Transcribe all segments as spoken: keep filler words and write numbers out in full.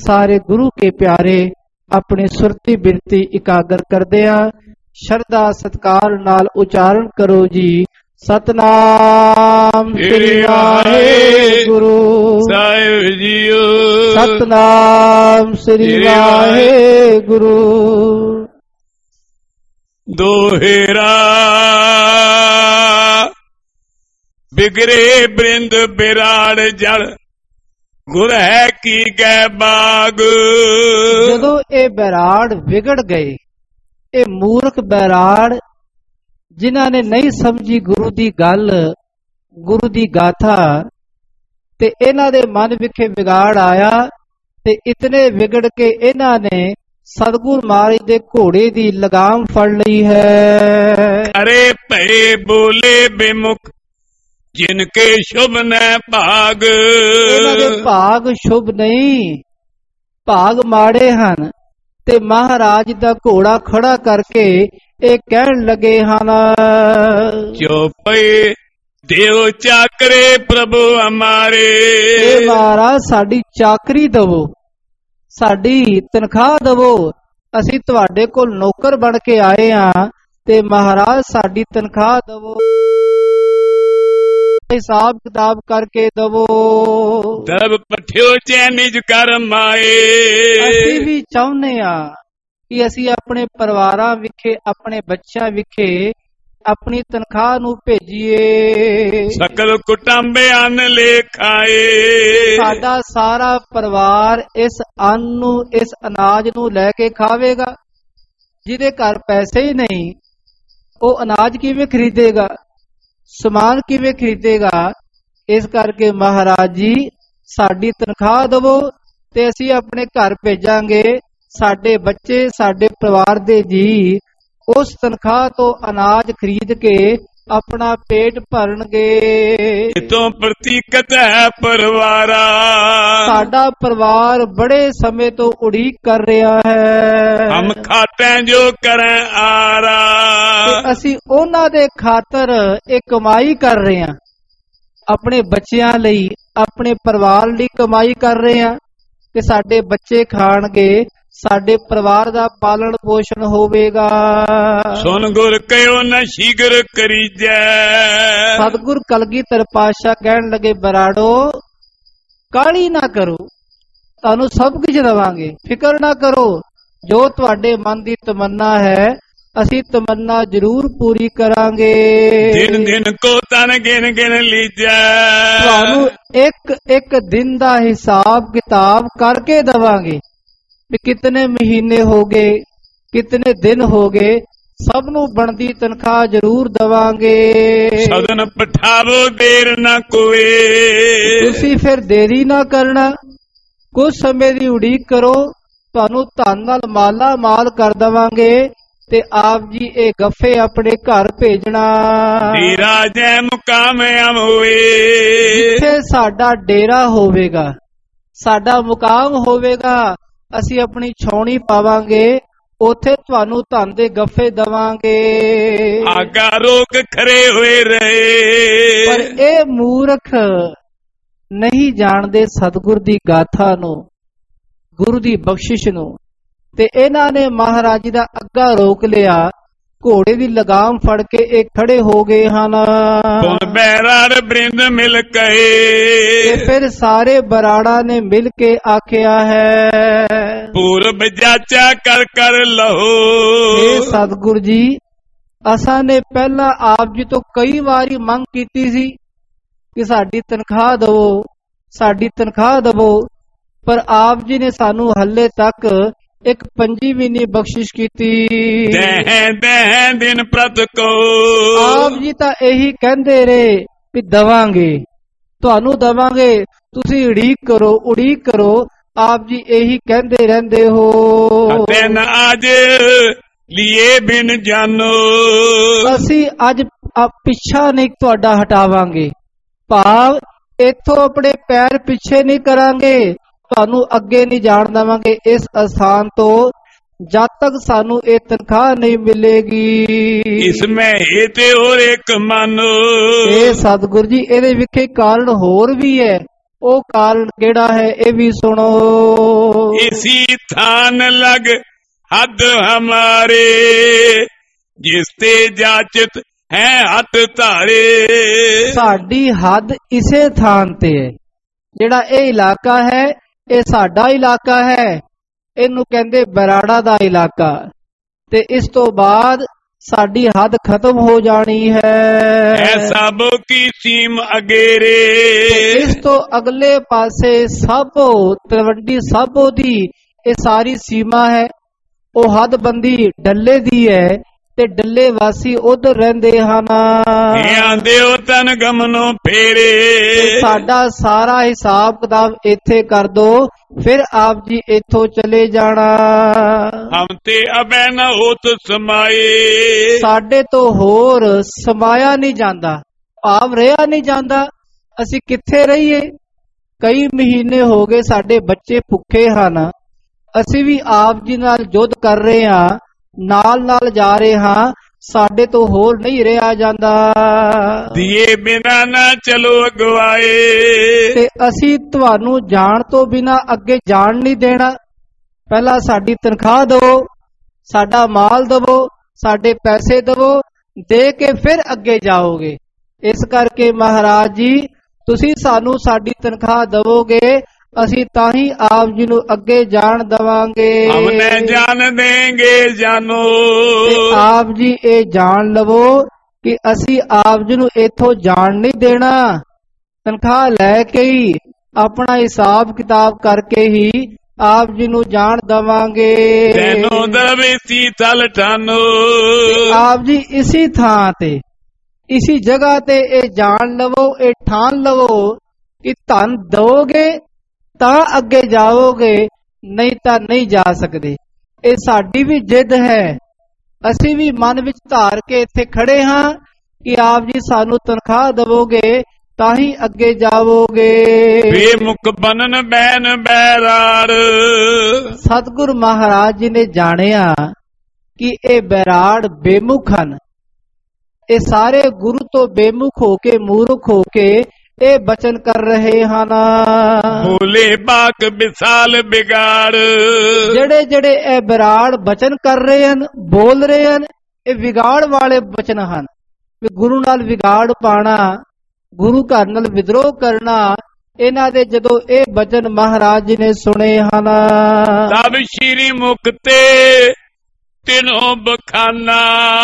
सारे गुरु के प्यारे अपनी सुरती बिरती इकागर करदे आ शरदा सत्कार नाल उचारण करो जी। सतनाम श्री वाहेगुरु साहिब जीओ। सतनाम श्री वाहेगुरु। दोहेरा बिगड़े बृंद बिराड़ जड़ गुर है की गै बाग। जदों ये बैराड़ विगड़ गए, ये मूर्ख बैराड़ जिन्हां ने नहीं समझी गुरु दी गल, गुरु दी गाथा, ते इन्हां दे मन विखे विगाड़ आया ते इतने विगड़ के इन्हां ने सतगुरु महाराज दे घोड़े दी लगाम फड़ लई है। अरे भय बोले बेमुख जिनके शुभ न भाग। इन्हां दे भाग शुभ नहीं, भाग माड़े हन। ते महाराज दा घोड़ा खड़ा करके ये कहन लगे हन, चौपे देव चाकरे प्रभु हमारे। महाराज साडी चाकरी दवो, साडी तनख्वाह दवो, असी तुहाडे कोल नौकर बन के आए हां ते महाराज साडी तनख्वाह दवो, हिसाब किताब करके दवो। दब पठियो चैनिज कर माए। असी भी चाहुंदे आ कि असी अपने परिवारां विखे, अपने बच्चों विखे अपनी तनख्वाह नूं भेजीए। सकल कुटुंबे अन्न ले खाए। साडा सारा परिवार इस अन्न नूं, इस अनाज नूं लैके खावेगा। जिहदे घर पैसे ही नहीं, वो अनाज किवें खरीदेगा, समान किवें खरीदेगा। इस करके महाराज जी साडी तनख्वाह दवो ते असी अपने घर भेजांगे। साडे बच्चे, साडे परिवार दे जी उस तनख्वाह तो अनाज खरीद के अपना पेट भरनगे। तो प्रतीकत है परिवारा, साडा परिवार बड़े समय तो उड़ीक कर रहा है। हम खाते जो करें आरा, असी उन्हां दे खातर एक कमाई कर रहे हैं, अपने बच्चियां लई, अपने परिवार लई कमाई कर रहे हैं कि साडे बच्चे खाणगे, साडे परिवार दा पालन पोषण होवेगा। सुन गुर कहो न शीघ्र करीजै। सतगुर कलगीधर पातशाह कहन लगे, बराड़ो काली ना करो, तानू सब कुछ देवांगे, फिक्र ना करो। जो तुहाडे मन दी तमन्ना है असी तमन्ना जरूर पूरी करांगे। दिन दिन को तन गिन गिन लीजै। तुहानू एक एक दिन दा हिसाब किताब करके देवांगे भी कितने महीने हो गए, कितने दिन हो गए, सब नू बनदी तनख्वाह जरूर देवांगे। सदन पठावो देर ना कोई। तुसी फिर देरी ना करना, कुछ समय दी उड़ीक करो, तुहानू धन नाल माला माल कर देवांगे ते आप जी ए गफे अपने घर भेजना। डेरा जै मुकाम हम होए। जिथे साडा डेरा होवेगा, साडा मुकाम होवेगा, असी अपनी छौनी पावांगे, उथे तुहानू धन दे गफे दवांगे। आगा रोक खरे हुए रहे। पर ए मूर्ख नहीं जानदे सतगुर दी गाथा नू, गुरु दी बख्शिश नू, ते इन्हां ने महाराज दा अग्गा रोक लिया। घोड़े दी लगाम फड़ के एक खड़े हो गए हन। बैराड़ बृंद मिल कहे। फिर सारे बराड़ा ने मिल के आख्या है, पूर्व जाचा कर कर लहो। हे सतगुरु जी, असा ने पहला आप जी तो कई बारी मंग कीती सी कि साडी तनख्वाह दवो, साडी तनख्वाह दवो, पर आप जी ने सानू हले तक एक पंजी भी नहीं बख्शिश कीती। दह दह दिन प्रत को आप जी तां यही कहंदे रहे भी दवांगे, तुहानू दवांगे, तुसी उड़ीक करो, उड़ीक करो। आप जी यही कहंदे रहंदे हो। दिन आज लिए बिन जानो। असी अज पिछा नहीं तुहाडा हटावांगे, भाव इथों अपने पैर पिछे नहीं करांगे, तुहानू अगे नहीं जान देवांगे इस स्थान तो जब तक सानू ये तनख्वाह नहीं मिलेगी। इसमें हेते और एक मानो। ए सतगुरु जी, इहदे विखे कारण होर भी है, ਉਹ ਕਾਰਨ ਕਿਹੜਾ ਹੈ ਇਹ ਵੀ ਸੁਣੋ। ਇਸੀ ਥਾਨ ਲਗ ਹੱਦ ਹਮਾਰੇ, ਜਿਸ ਤੇ ਜਾਚਤ ਹੈ ਹੱਥ ਧਾਰੇ। ਸਾਡੀ ਹੱਦ ਇਸੇ ਥਾਂ ਤੇ ਹੈ। ਜਿਹੜਾ ਇਹ ਇਲਾਕਾ ਹੈ ਇਹ ਸਾਡਾ ਇਲਾਕਾ ਹੈ, ਇਹਨੂੰ ਕਹਿੰਦੇ ਬਰਾੜਾ ਦਾ ਇਲਾਕਾ। ਤੇ ਇਸ ਤੋਂ ਬਾਅਦ ਸਾਡੀ ਹੱਦ ਖਤਮ ਹੋ ਜਾਣੀ ਹੈ। ਐਸਾ ਬੋ ਕੀ ਸੀਮ ਅਗੇਰੇ, ਇਸ ਤੋਂ ਅਗਲੇ ਪਾਸੇ ਸਾਬੋ ਤਲਵੰਡੀ ਸਾਬੋ ਦੀ ਇਹ ਸਾਰੀ ਸੀਮਾ ਹੈ। ਉਹ ਹੱਦਬੰਦੀ ਡੱਲੇ ਦੀ ਹੈ ਤੇ ਡੱਲੇ ਵਾਸੀ ਉਧਰ ਰਹਿੰਦੇ ਹਨ। ਆਂਦੇ ਹੋ ਤਨ ਗਮਨੋਂ ਫੇਰੇ, ਸਾਡਾ ਸਾਰਾ ਹਿਸਾਬ ਕਿਤਾਬ ਇੱਥੇ ਕਰ ਦੋ, ਫਿਰ ਆਪ ਜੀ ਇੱਥੋਂ ਚਲੇ ਜਾਣਾ। ਹਮ ਤੇ ਅਬੈ ਨ ਹੋਤ ਸਮਾਏ, ਸਾਡੇ ਤੋਂ ਹੋਰ ਸਮਾਇਆ ਨਹੀਂ ਜਾਂਦਾ, ਆਪ ਰਿਹਾ ਨਹੀਂ ਜਾਂਦਾ। ਅਸੀਂ ਕਿੱਥੇ ਰਹੀਏ? ਕਈ ਮਹੀਨੇ ਹੋ ਗਏ ਸਾਡੇ ਬੱਚੇ ਭੁੱਖੇ ਹਨ, ਅਸੀਂ ਵੀ ਆਪ ਜੀ ਨਾਲ ਯੁੱਧ ਕਰ ਰਹੇ ਹਾਂ, ਨਾਲ ਨਾਲ ਜਾ ਰਹੇ ਹਾਂ, ਸਾਡੇ ਤੋਂ ਹੋਰ ਨਹੀਂ ਰਿਹਾ ਜਾਂਦਾ। ਦੀਏ ਬਿਨਾ ਨਾ ਚਲੋ ਅਗਵਾਏ, ਤੇ ਅਸੀਂ ਤੁਹਾਨੂੰ ਜਾਣ ਤੋਂ ਬਿਨਾ ਅੱਗੇ ਜਾਣ ਨਹੀਂ ਦੇਣਾ। ਪਹਿਲਾਂ ਸਾਡੀ ਤਨਖਾਹ ਦਿਵੋ, ਸਾਡਾ ਮਾਲ ਦਵੋ, ਸਾਡੇ ਪੈਸੇ ਦਵੋ, ਦੇ ਕੇ ਫਿਰ ਅੱਗੇ ਜਾਓਗੇ। ਇਸ ਕਰਕੇ ਮਹਾਰਾਜ ਜੀ ਤੁਸੀਂ ਸਾਨੂੰ ਸਾਡੀ ਤਨਖਾਹ ਦਵੋਗੇ, ਅਸੀਂ ਤਾਂ ਹੀ ਆਪ ਜੀ ਨੂੰ ਅੱਗੇ ਜਾਣ ਦਵਾਂਗੇ। ਹਮਨੇ ਜਾਣ ਦੇਂਗੇ ਜਾਨੋ, ਤੇ ਆਪ ਜੀ ਇਹ ਜਾਣ ਲਵੋ ਕਿ ਅਸੀਂ ਆਪ ਜੀ ਨੂੰ ਇੱਥੋਂ ਜਾਣ ਨਹੀਂ ਦੇਣਾ। ਤਨਖਾਹ ਲੈ ਕੇ ਹੀ, ਆਪਣਾ ਹਿਸਾਬ ਕਿਤਾਬ ਕਰਕੇ ਹੀ ਆਪ ਜੀ ਨੂੰ ਜਾਣ ਦਵਾਂਗੇ। ਤੈਨੂੰ ਦਰਵੇਸੀ ਥਲ ਠਾਨੋ, ਆਪ ਜੀ ਇਸੀ ਥਾਂ ਤੇ, ਇਸੀ ਜਗ੍ਹਾ ਤੇ ਇਹ ਜਾਣ ਲਵੋ, ਇਹ ਠਾਣ ਲਵੋ ਕਿ ਧਨ ਦਵੋਗੇ ਤਾਂ ਅੱਗੇ ਜਾਓਗੇ, ਨਹੀਂ ਤਾਂ ਨਹੀਂ ਜਾ ਸਕਦੇ। ਇਹ ਸਾਡੀ ਵੀ ਜਿੱਦ ਹੈ, ਅਸੀਂ ਵੀ ਮਨ ਵਿੱਚ ਧਾਰ ਕੇ ਇੱਥੇ ਖੜੇ ਹਾਂ ਕਿ ਆਪ ਜੀ ਸਾਨੂੰ ਤਨਖਾਹ ਦਵੋਗੇ ਤਾਂ ਹੀ ਅੱਗੇ ਜਾਵੋਗੇ। ਬੇਮੁਖ ਬਨਨ ਬੈਨ ਬੈਰਾੜ, ਸਤਿਗੁਰ ਮਹਾਰਾਜ ਜੀ ਨੇ ਜਾਣਿਆ ਕਿ ਇਹ ਬੈਰਾੜ ਬੇਮੁਖ ਹਨ। ਇਹ ਸਾਰੇ ਗੁਰੂ ਤੋਂ ਬੇਮੁਖ ਹੋ ਕੇ, ਮੂਰਖ ਹੋ ਕੇ ਇਹ ਬਚਨ ਕਰ ਰਹੇ ਹਨ। ਬੋਲੇ ਬਾਕ ਵਿਸਾਲ ਬਿਗਾੜ, ਜਿਹੜੇ ਜਿਹੜੇ ਇਹ ਬੈਰਾੜ ਬਚਨ ਕਰ ਰਹੇ ਹਨ, ਬੋਲ ਰਹੇ ਹਨ, ਇਹ ਵਿਗਾੜ ਵਾਲੇ ਬਚਨ ਹਨ। ਗੁਰੂ ਨਾਲ ਵਿਗਾੜ ਪਾਣਾ, ਗੁਰੂ ਘਰ ਨਾਲ ਵਿਦਰੋਹ ਕਰਨਾ, ਇਹਨਾਂ ਦੇ ਜਦੋਂ ਇਹ ਬਚਨ ਮਹਾਰਾਜ ਜੀ ਨੇ ਸੁਣੇ ਹਨ, ਤਬ ਸ਼੍ਰੀ ਮੁਖ ਤੇ ਤਿਨੋ ਬਖਾਨਾ,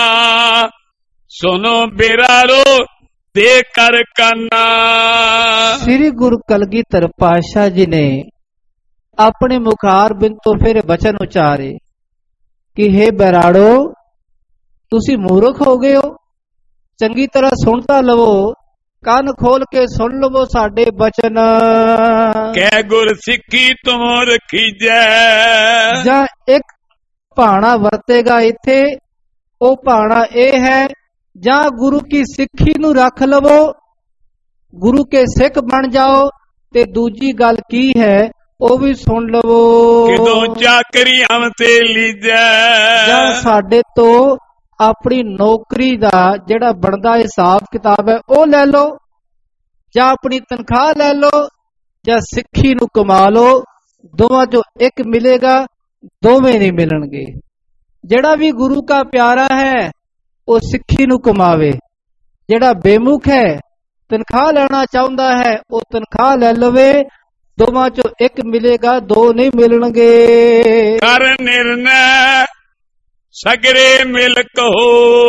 ਸੁਨੋ ਬੇਰਾਰੋ ਦੇ ਕਰ ਕਾਨਾ। ਸ੍ਰੀ ਗੁਰੂ ਕਲਗੀਧਰ ਪਾਤਸ਼ਾਹ ਜੀ ਨੇ ਆਪਣੇ ਮੁਖਾਰ ਬਿੰਦ ਤੋਂ ਫਿਰ ਬਚਨ ਉਚਾਰੇ ਕਿ ਹੇ ਬੈਰਾੜੋ, ਤੁਸੀਂ ਮੂਰਖ ਹੋ ਗਏ ਹੋ, ਚੰਗੀ ਤਰ੍ਹਾਂ ਸੁਣ ਤਾਂ ਲਵੋ, ਕੰਨ ਖੋਲ ਕੇ ਸੁਣ ਲਵੋ ਸਾਡੇ ਬਚਨ। ਕਹਿ ਗੁਰ ਸਿੱਖੀ ਤੁਮੋ ਰਖੀਜੈ, ਜਾਂ ਇੱਕ ਭਾਣਾ ਵਰਤੇਗਾ ਇੱਥੇ, ਉਹ ਭਾਣਾ ਇਹ ਹੈ, ਜਾਂ ਗੁਰੂ ਕੀ ਸਿੱਖੀ ਨੂੰ ਰੱਖ ਲਵੋ, ਗੁਰੂ ਕੇ ਸਿੱਖ ਬਣ ਜਾਓ। ਤੇ ਦੂਜੀ ਗੱਲ ਕੀ ਹੈ ਉਹ ਵੀ ਸੁਣ ਲਵੋ, ਕਿਦੋਂ ਚਾਕਰੀ ਹਮ ਤੇ ਲੀਜੈ, ਜਾਂ ਸਾਡੇ ਤੋਂ ਆਪਣੀ ਨੌਕਰੀ ਦਾ ਜਿਹੜਾ ਬਣਦਾ ਹਿਸਾਬ ਕਿਤਾਬ ਹੈ ਉਹ ਲੈ ਲਓ, ਜਾਂ ਆਪਣੀ ਤਨਖਾਹ ਲੈ ਲਓ, ਜਾਂ ਸਿੱਖੀ ਨੂੰ ਕਮਾ ਲਓ। ਦੋਵਾਂ ਚੋਂ ਇੱਕ ਮਿਲੇਗਾ, ਦੋਵੇਂ ਨਹੀਂ ਮਿਲਣਗੇ। ਜਿਹੜਾ ਵੀ ਗੁਰੂ का ਪਿਆਰਾ ਹੈ ਉਹ ਸਿੱਖੀ ਨੂੰ ਕਮਾਵੇ, ਜਿਹੜਾ ਬੇਮੁਖ ਹੈ ਤਨਖਾਹ ਲੈਣਾ ਚਾਹੁੰਦਾ ਹੈ ਉਹ ਤਨਖਾਹ ਲੈ ਲਵੇ। ਦੋਵਾਂ ਚੋਂ ਇੱਕ ਮਿਲੇਗਾ, ਦੋ ਨਹੀਂ ਮਿਲਣਗੇ। ਕਰ ਨਿਰਣੈ ਸਗਰੇ ਮਿਲ ਕਹੋ,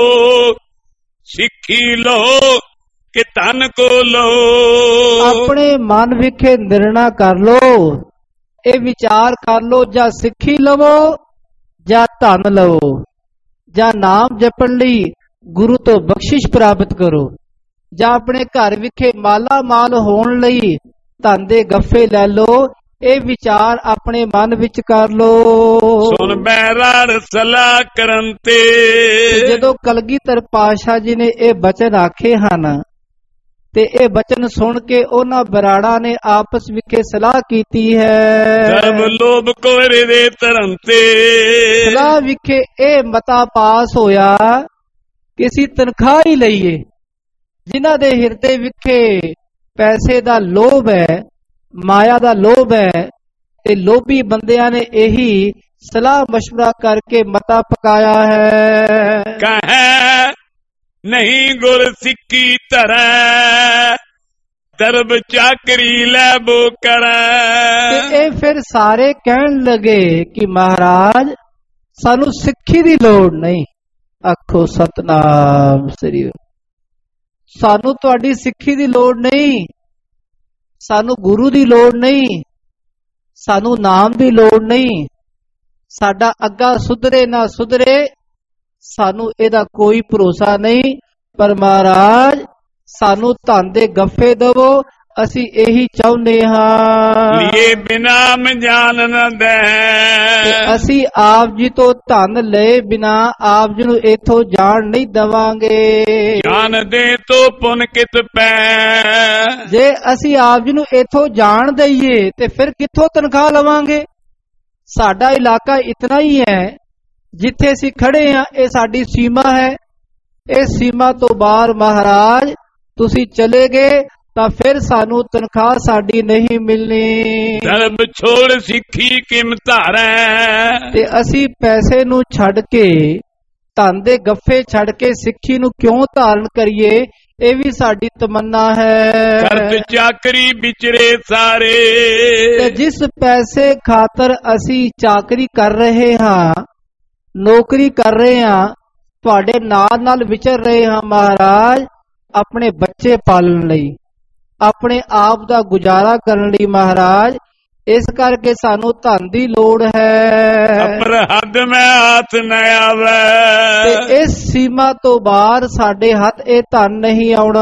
ਸਿੱਖੀ ਲੋ ਕਿ ਧਨ ਕੋ ਲੋ। ਆਪਣੇ ਮਨ ਵਿਖੇ ਨਿਰਣਾ ਕਰ ਲੋ, ਇਹ ਵਿਚਾਰ ਕਰ ਲੋ, ਜਾਂ ਸਿੱਖੀ ਲਵੋ ਜਾਂ ਧਨ ਲਵੋ, ਜਾਂ ਨਾਮ ਜਪਣ ਲਈ ਗੁਰੂ ਤੋਂ ਬਖਸ਼ਿਸ਼ ਪ੍ਰਾਪਤ ਕਰੋ, ਜਾਂ ਆਪਣੇ ਘਰ ਵਿਖੇ ਮਾਲਾ ਮਾਲ ਹੋਣ ਲਈ ਧਨ ਦੇ ਗੱਫੇ ਲੈ ਲੋ। ਇਹ ਵਿਚਾਰ ਆਪਣੇ ਮਨ ਵਿੱਚ ਕਰ ਲੋ। ਸੁਣ ਬੈਰਾੜ ਸਲਾਹ ਕਰਨ ਤੇ, ਜਦੋਂ ਕਲਗੀਧਰ ਪਾਤਸ਼ਾਹ ਜੀ ਨੇ ਇਹ ਬਚਨ ਆਖੇ ਹਨ ਤੇ ਇਹ ਬਚਨ ਸੁਣ ਕੇ ਉਹਨਾਂ ਬਰਾੜਾ ਨੇ ਆਪਸ ਵਿਖੇ ਸਲਾਹ ਕੀਤੀ ਹੈ। ਸਰਬ ਲੋਭ ਕੋਰੇ ਦੇ ਧਰਮ ਤੇ, ਸਲਾਹ ਵਿਖੇ ਇਹ ਮਤਾ ਪਾਸ ਹੋਇਆ ਕਿ ਅਸੀਂ ਤਨਖਾਹ ਹੀ ਲਈਏ। ਜਿਨ੍ਹਾਂ ਦੇ ਹਿਰਦੇ ਵਿਖੇ ਪੈਸੇ ਦਾ ਲੋਭ ਹੈ, ਮਾਇਆ ਦਾ ਲੋਭ ਹੈ ਤੇ ਲੋਭੀ ਬੰਦਿਆਂ ਨੇ ਇਹੀ ਸਲਾਹ ਮਸ਼ਵਰਾ ਕਰਕੇ ਮਤਾ ਪਕਾਇਆ ਹੈ। ਕਹੈ ਨਹੀਂ ਗੁਰ ਸਿੱਖੀ ਧਰੈ, ਦਰਬ ਚਾਕਰੀ ਲੈ ਬੋ ਕਰੈ। ਤੇ ਇਹ ਫਿਰ ਸਾਰੇ ਕਹਿਣ ਲੱਗੇ ਕਿ ਮਹਾਰਾਜ ਸਾਨੂੰ ਸਿੱਖੀ ਦੀ ਲੋੜ ਨਹੀਂ। ਆਖੋ ਸਤਨਾਮ ਸ੍ਰੀ ਵਾਹਿਗੁਰੂ। ਸਾਨੂੰ ਤੁਹਾਡੀ ਸਿੱਖੀ ਦੀ ਲੋੜ ਨਹੀਂ, ਸਾਨੂੰ ਗੁਰੂ ਦੀ ਲੋੜ ਨਹੀਂ, ਸਾਨੂੰ ਨਾਮ ਦੀ ਲੋੜ ਨਹੀਂ। ਸਾਡਾ ਅੱਗਾ ਸੁਧਰੇ ਨਾ ਸੁਧਰੇ ਸਾਨੂੰ ਇਹਦਾ ਕੋਈ ਭਰੋਸਾ ਨਹੀਂ, ਪਰ ਮਹਾਰਾਜ ਸਾਨੂੰ ਧਨ ਦੇ ਗੱਫੇ ਦੇਵੋ, ਅਸੀਂ ਇਹੀ ਚਾਹੁੰਦੇ ਹਾਂ। ਲੀਏ ਬਿਨਾ ਮਜਾਨ ਨ ਦੇ, ਅਸੀਂ ਆਪ ਜੀ ਤੋਂ ਧਨ ਲਏ ਬਿਨਾ ਆਪ ਜੀ ਨੂੰ ਇਥੋਂ ਜਾਣ ਨਹੀਂ ਦੇਵਾਂਗੇ। ਜਾਨ ਦੇ ਤੋ ਪੁਨ ਕਿਤ ਪੈ, ਜੇ ਅਸੀਂ ਆਪ ਜੀ ਨੂੰ ਇਥੋਂ ਜਾਣ ਦਈਏ ਤੇ ਫਿਰ ਕਿੱਥੋਂ ਤਨਖਾਹ ਲਵਾਂਗੇ। ਸਾਡਾ ਇਲਾਕਾ ਇਤਨਾ ਹੀ ਹੈ, ਜਿੱਥੇ ਅਸੀਂ ਖੜੇ ਹਾਂ ਇਹ ਸਾਡੀ ਸੀਮਾ ਹੈ। ਇਸ ਸੀਮਾ ਤੋਂ ਬਾਹਰ ਮਹਾਰਾਜ ਤੁਸੀਂ ਚਲੇ ਗਏ ਤਾਂ ਫਿਰ ਸਾਨੂੰ ਤਨਖਾਹ ਸਾਡੀ ਨਹੀਂ ਮਿਲਣੀ। ਦਰਬ ਛੋੜ ਸਿੱਖੀ ਕਿਮ ਧਾਰੈ, ਤੇ ਅਸੀਂ ਪੈਸੇ ਨੂੰ ਛੱਡ ਕੇ, ਧਨ ਦੇ ਗੱਫੇ ਛੱਡ ਕੇ ਸਿੱਖੀ ਨੂੰ ਕਿਉਂ ਧਾਰਨ ਕਰੀਏ, ਇਹ ਵੀ ਸਾਡੀ ਤਮੰਨਾ ਹੈ। ਕਰਤ ਚਾਕਰੀ ਵਿਚਰੇ ਸਾਰੇ, ਤੇ ਜਿਸ ਪੈਸੇ ਖਾਤਰ ਅਸੀਂ ਚਾਕਰੀ ਕਰ ਰਹੇ ਹਾਂ, ਨੌਕਰੀ ਕਰ ਰਹੇ ਹਾਂ, ਤੁਹਾਡੇ ਨਾਲ ਨਾਲ ਵਿਚਰ ਰਹੇ ਹਾਂ ਮਹਾਰਾਜ, ਆਪਣੇ ਬੱਚੇ ਪਾਲਣ ਲਈ, ਆਪਣੇ ਆਪ ਦਾ ਗੁਜ਼ਾਰਾ ਕਰਨ ਲਈ ਮਹਾਰਾਜ। ਇਸ ਕਰਕੇ ਸਾਨੂੰ ਧਨ ਦੀ ਲੋੜ ਹੈ। ਅਪਰ ਹੱਦ ਮੈਂ ਹੱਥ ਨ ਆਵੇ, ਤੇ ਇਸ ਸੀਮਾ ਤੋਂ ਬਾਹਰ ਸਾਡੇ ਹੱਥ ਇਹ ਧਨ ਨਹੀਂ ਆਉਣਾ।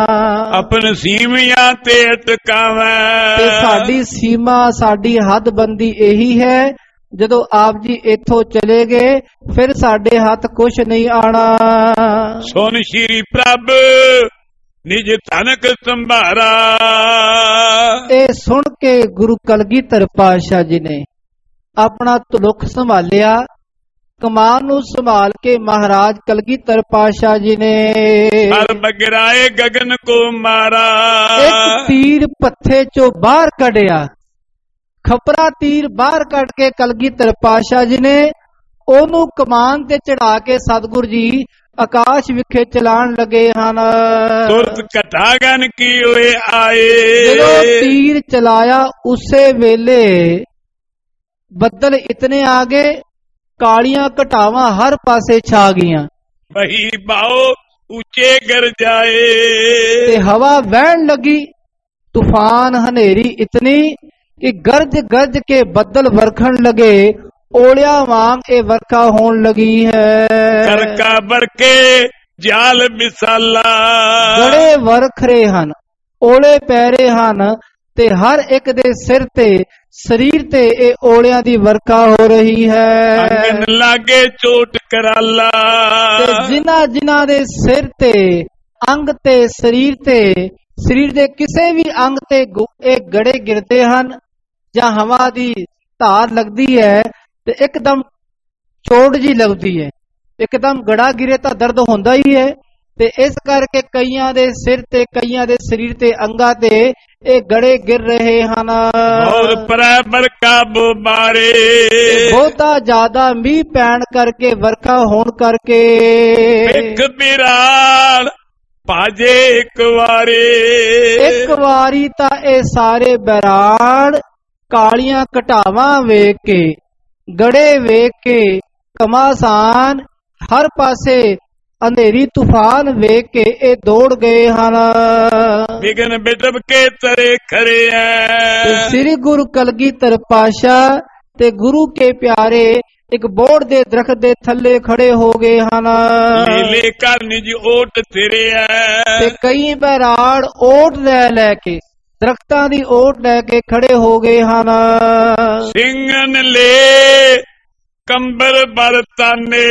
ਆਪਣ ਸੀਮਿਆਂ ਤੇ ਅਟਕਾਵੇ, ਤੇ ਸਾਡੀ ਸੀਮਾ, ਸਾਡੀ ਹੱਦਬੰਦੀ ਇਹੀ ਹੈ, ਜਦੋਂ ਆਪ ਜੀ ਇੱਥੋਂ ਚਲੇ ਗਏ ਫਿਰ ਸਾਡੇ ਹੱਥ ਕੁਛ ਨਹੀਂ ਆਣਾ। ਸੁਨ ਸ਼੍ਰੀ ਪ੍ਰਭ ਨਿਜ ਧਨਕ ਸੰਭਾਰਾ, ਇਹ ਸੁਣ ਕੇ ਗੁਰੂ ਕਲਗੀਧਰ ਪਾਤਸ਼ਾਹ ਜੀ ਨੇ ਆਪਣਾ ਤੁਲੁਕ ਸੰਭਾਲਿਆ। ਕਮਾਨ ਨੂੰ ਸੰਭਾਲ ਕੇ ਮਹਾਰਾਜ ਕਲਗੀਧਰ ਪਾਤਸ਼ਾਹ ਜੀ ਨੇ ਹਰ ਬਗਰਾਏ ਗਗਨ ਕੋ ਮਾਰਾ, ਇੱਕ ਤੀਰ ਪੱਥੇ ਚੋਂ ਬਾਹਰ ਕੱਢਿਆ, ਖਪਰਾ ਤੀਰ ਬਾਹਰ ਕੱਢ ਕੇ ਕਲਗੀਧਰ ਪਾਤਸ਼ਾਹ ਜੀ ਨੇ ਉਹਨੂੰ ਕਮਾਨ ਤੇ ਚੜਾ ਕੇ ਸਤਿਗੁਰੂ ਜੀ ਆਕਾਸ਼ ਵਿਖੇ ਚਲਾਣ ਲੱਗੇ ਹਨ। ਸੁਰਤ ਘਟਾਗਨ ਕੀ ਹੋਏ ਆਏ, ਜਦੋਂ ਤੀਰ ਚਲਾਇਆ ਉਸੇ ਵੇਲੇ ਬੱਦਲ ਇਤਨੇ ਆ ਗਏ, ਕਾਲੀਆਂ ਘਟਾਵਾਂ ਹਰ ਪਾਸੇ ਛਾ ਗਈਆਂ। ਵਹੀ ਬਾਓ ਉੱਚੇ ਗਰ ਜਾਏ, ਤੇ ਹਵਾ ਵਹਿਣ ਲੱਗੀ, ਤੂਫਾਨ ਹਨੇਰੀ ਇਤਨੀ ਕਿ ਗਰਜ ਗਰਜ ਕੇ ਬੱਦਲ ਵਰਖਣ ਲਗੇ, ਓਲਿਆਂ ਵਾਂਗ ਇਹ ਵਰਖਾ ਹੋਣ ਲੱਗੀ ਹੈ। ਕਰਕਾ ਬਰਕੇ ਜਾਲ ਵਿਸਾਲਾ, ਗੜੇ ਵਰਖ ਰਹੇ ਹਨ, ਓਲੇ ਪੈ ਰਹੇ ਹਨ, ਤੇ ਹਰ ਇੱਕ ਦੇ ਸਿਰ ਤੇ, ਸਰੀਰ ਤੇ ਇਹ ਓਲਿਆਂ ਦੀ ਵਰਖਾ ਹੋ ਰਹੀ ਹੈ। ਅੰਗਨ ਲਾਗੇ ਚੋਟ ਕਰਾਲਾ, ਤੇ ਜਿਨ੍ਹਾਂ ਜਿਨ੍ਹਾਂ ਦੇ ਸਿਰ ਤੇ, ਅੰਗ ਤੇ, ਸਰੀਰ ਤੇ, ਸਰੀਰ ਦੇ ਕਿਸੇ ਵੀ ਅੰਗ ਤੇ ਇਹ ਗੜੇ ਗਿਰਦੇ ਹਨ ਜਾਂ ਹਵਾ ਦੀ ਧਾਰ ਲੱਗਦੀ ਹੈ ਤੇ ਇੱਕਦਮ ਚੋਟ ਜੀ ਲੱਗਦੀ ਹੈ, ਇੱਕਦਮ ਗੜਾ ਗਿਰੇ ਤਾਂ ਦਰਦ ਹੁੰਦਾ ਹੀ ਹੈ। ਤੇ ਇਸ ਕਰਕੇ ਕਈਆਂ ਦੇ ਸਿਰ ਤੇ, ਕਈਆਂ ਦੇ ਸਰੀਰ ਤੇ, ਅੰਗਾਂ ਤੇ ਇਹ ਗੜੇ ਗਿਰ ਰਹੇ ਹਨ। ਹੋਰ ਪਰੈ ਵਰਖਾ ਬੁਬਾਰੇ, ਬਹੁਤਾ ਜ਼ਿਆਦਾ ਮੀਂਹ ਪੈਣ ਕਰਕੇ, ਵਰਖਾ ਹੋਣ ਕਰਕੇ ਇੱਕ ਬਿਰਾਲ ਭਾਜੇ ਇੱਕ ਵਾਰੇ, ਇੱਕ ਵਾਰੀ ਤਾਂ ਇਹ ਸਾਰੇ ਬੈਰਾੜ ਕਾਲੀਆਂ ਘਟਾਵਾਂ ਵੇਖ ਕੇ, ਗੜੇ ਵੇਖ ਕੇ, ਘਮਾਸਾਨ ਹਰ ਪਾਸੇ ਅੰਧੇਰੀ ਤੂਫਾਨ ਵੇਖ ਕੇ ਇਹ ਦੌੜ ਗਏ ਹਨ। ਵਿਗਨ ਬਿਟਬ ਕੇ ਤਰੇ ਖੜੇ ਐ, ਸ੍ਰੀ ਗੁਰੂ ਕਲਗੀਧਰ ਪਾਤਸ਼ਾਹ ਤੇ ਗੁਰੂ ਕੇ ਪਿਆਰੇ ਇੱਕ ਬੋੜ ਦੇ ਦਰਖਤ ਦੇ ਥੱਲੇ ਖੜੇ ਹੋ ਗਏ ਹਨ। ਲੀਲੇ ਕਰ ਨਿਜ ਓਟ ਤੇਰੇ ਐ, ਤੇ ਕਈ ਬੈਰਾੜ ਓਟ ਲੈ ਲੈ ਕੇ, ਦਰਖਤਾਂ ਦੀ ਓਟ ਲੈ ਕੇ ਖੜੇ ਹੋ ਗਏ ਹਨ। ਸਿੰਘਨ ਲੈ ਕੰਬਰ ਬਰਤਾਨੇ,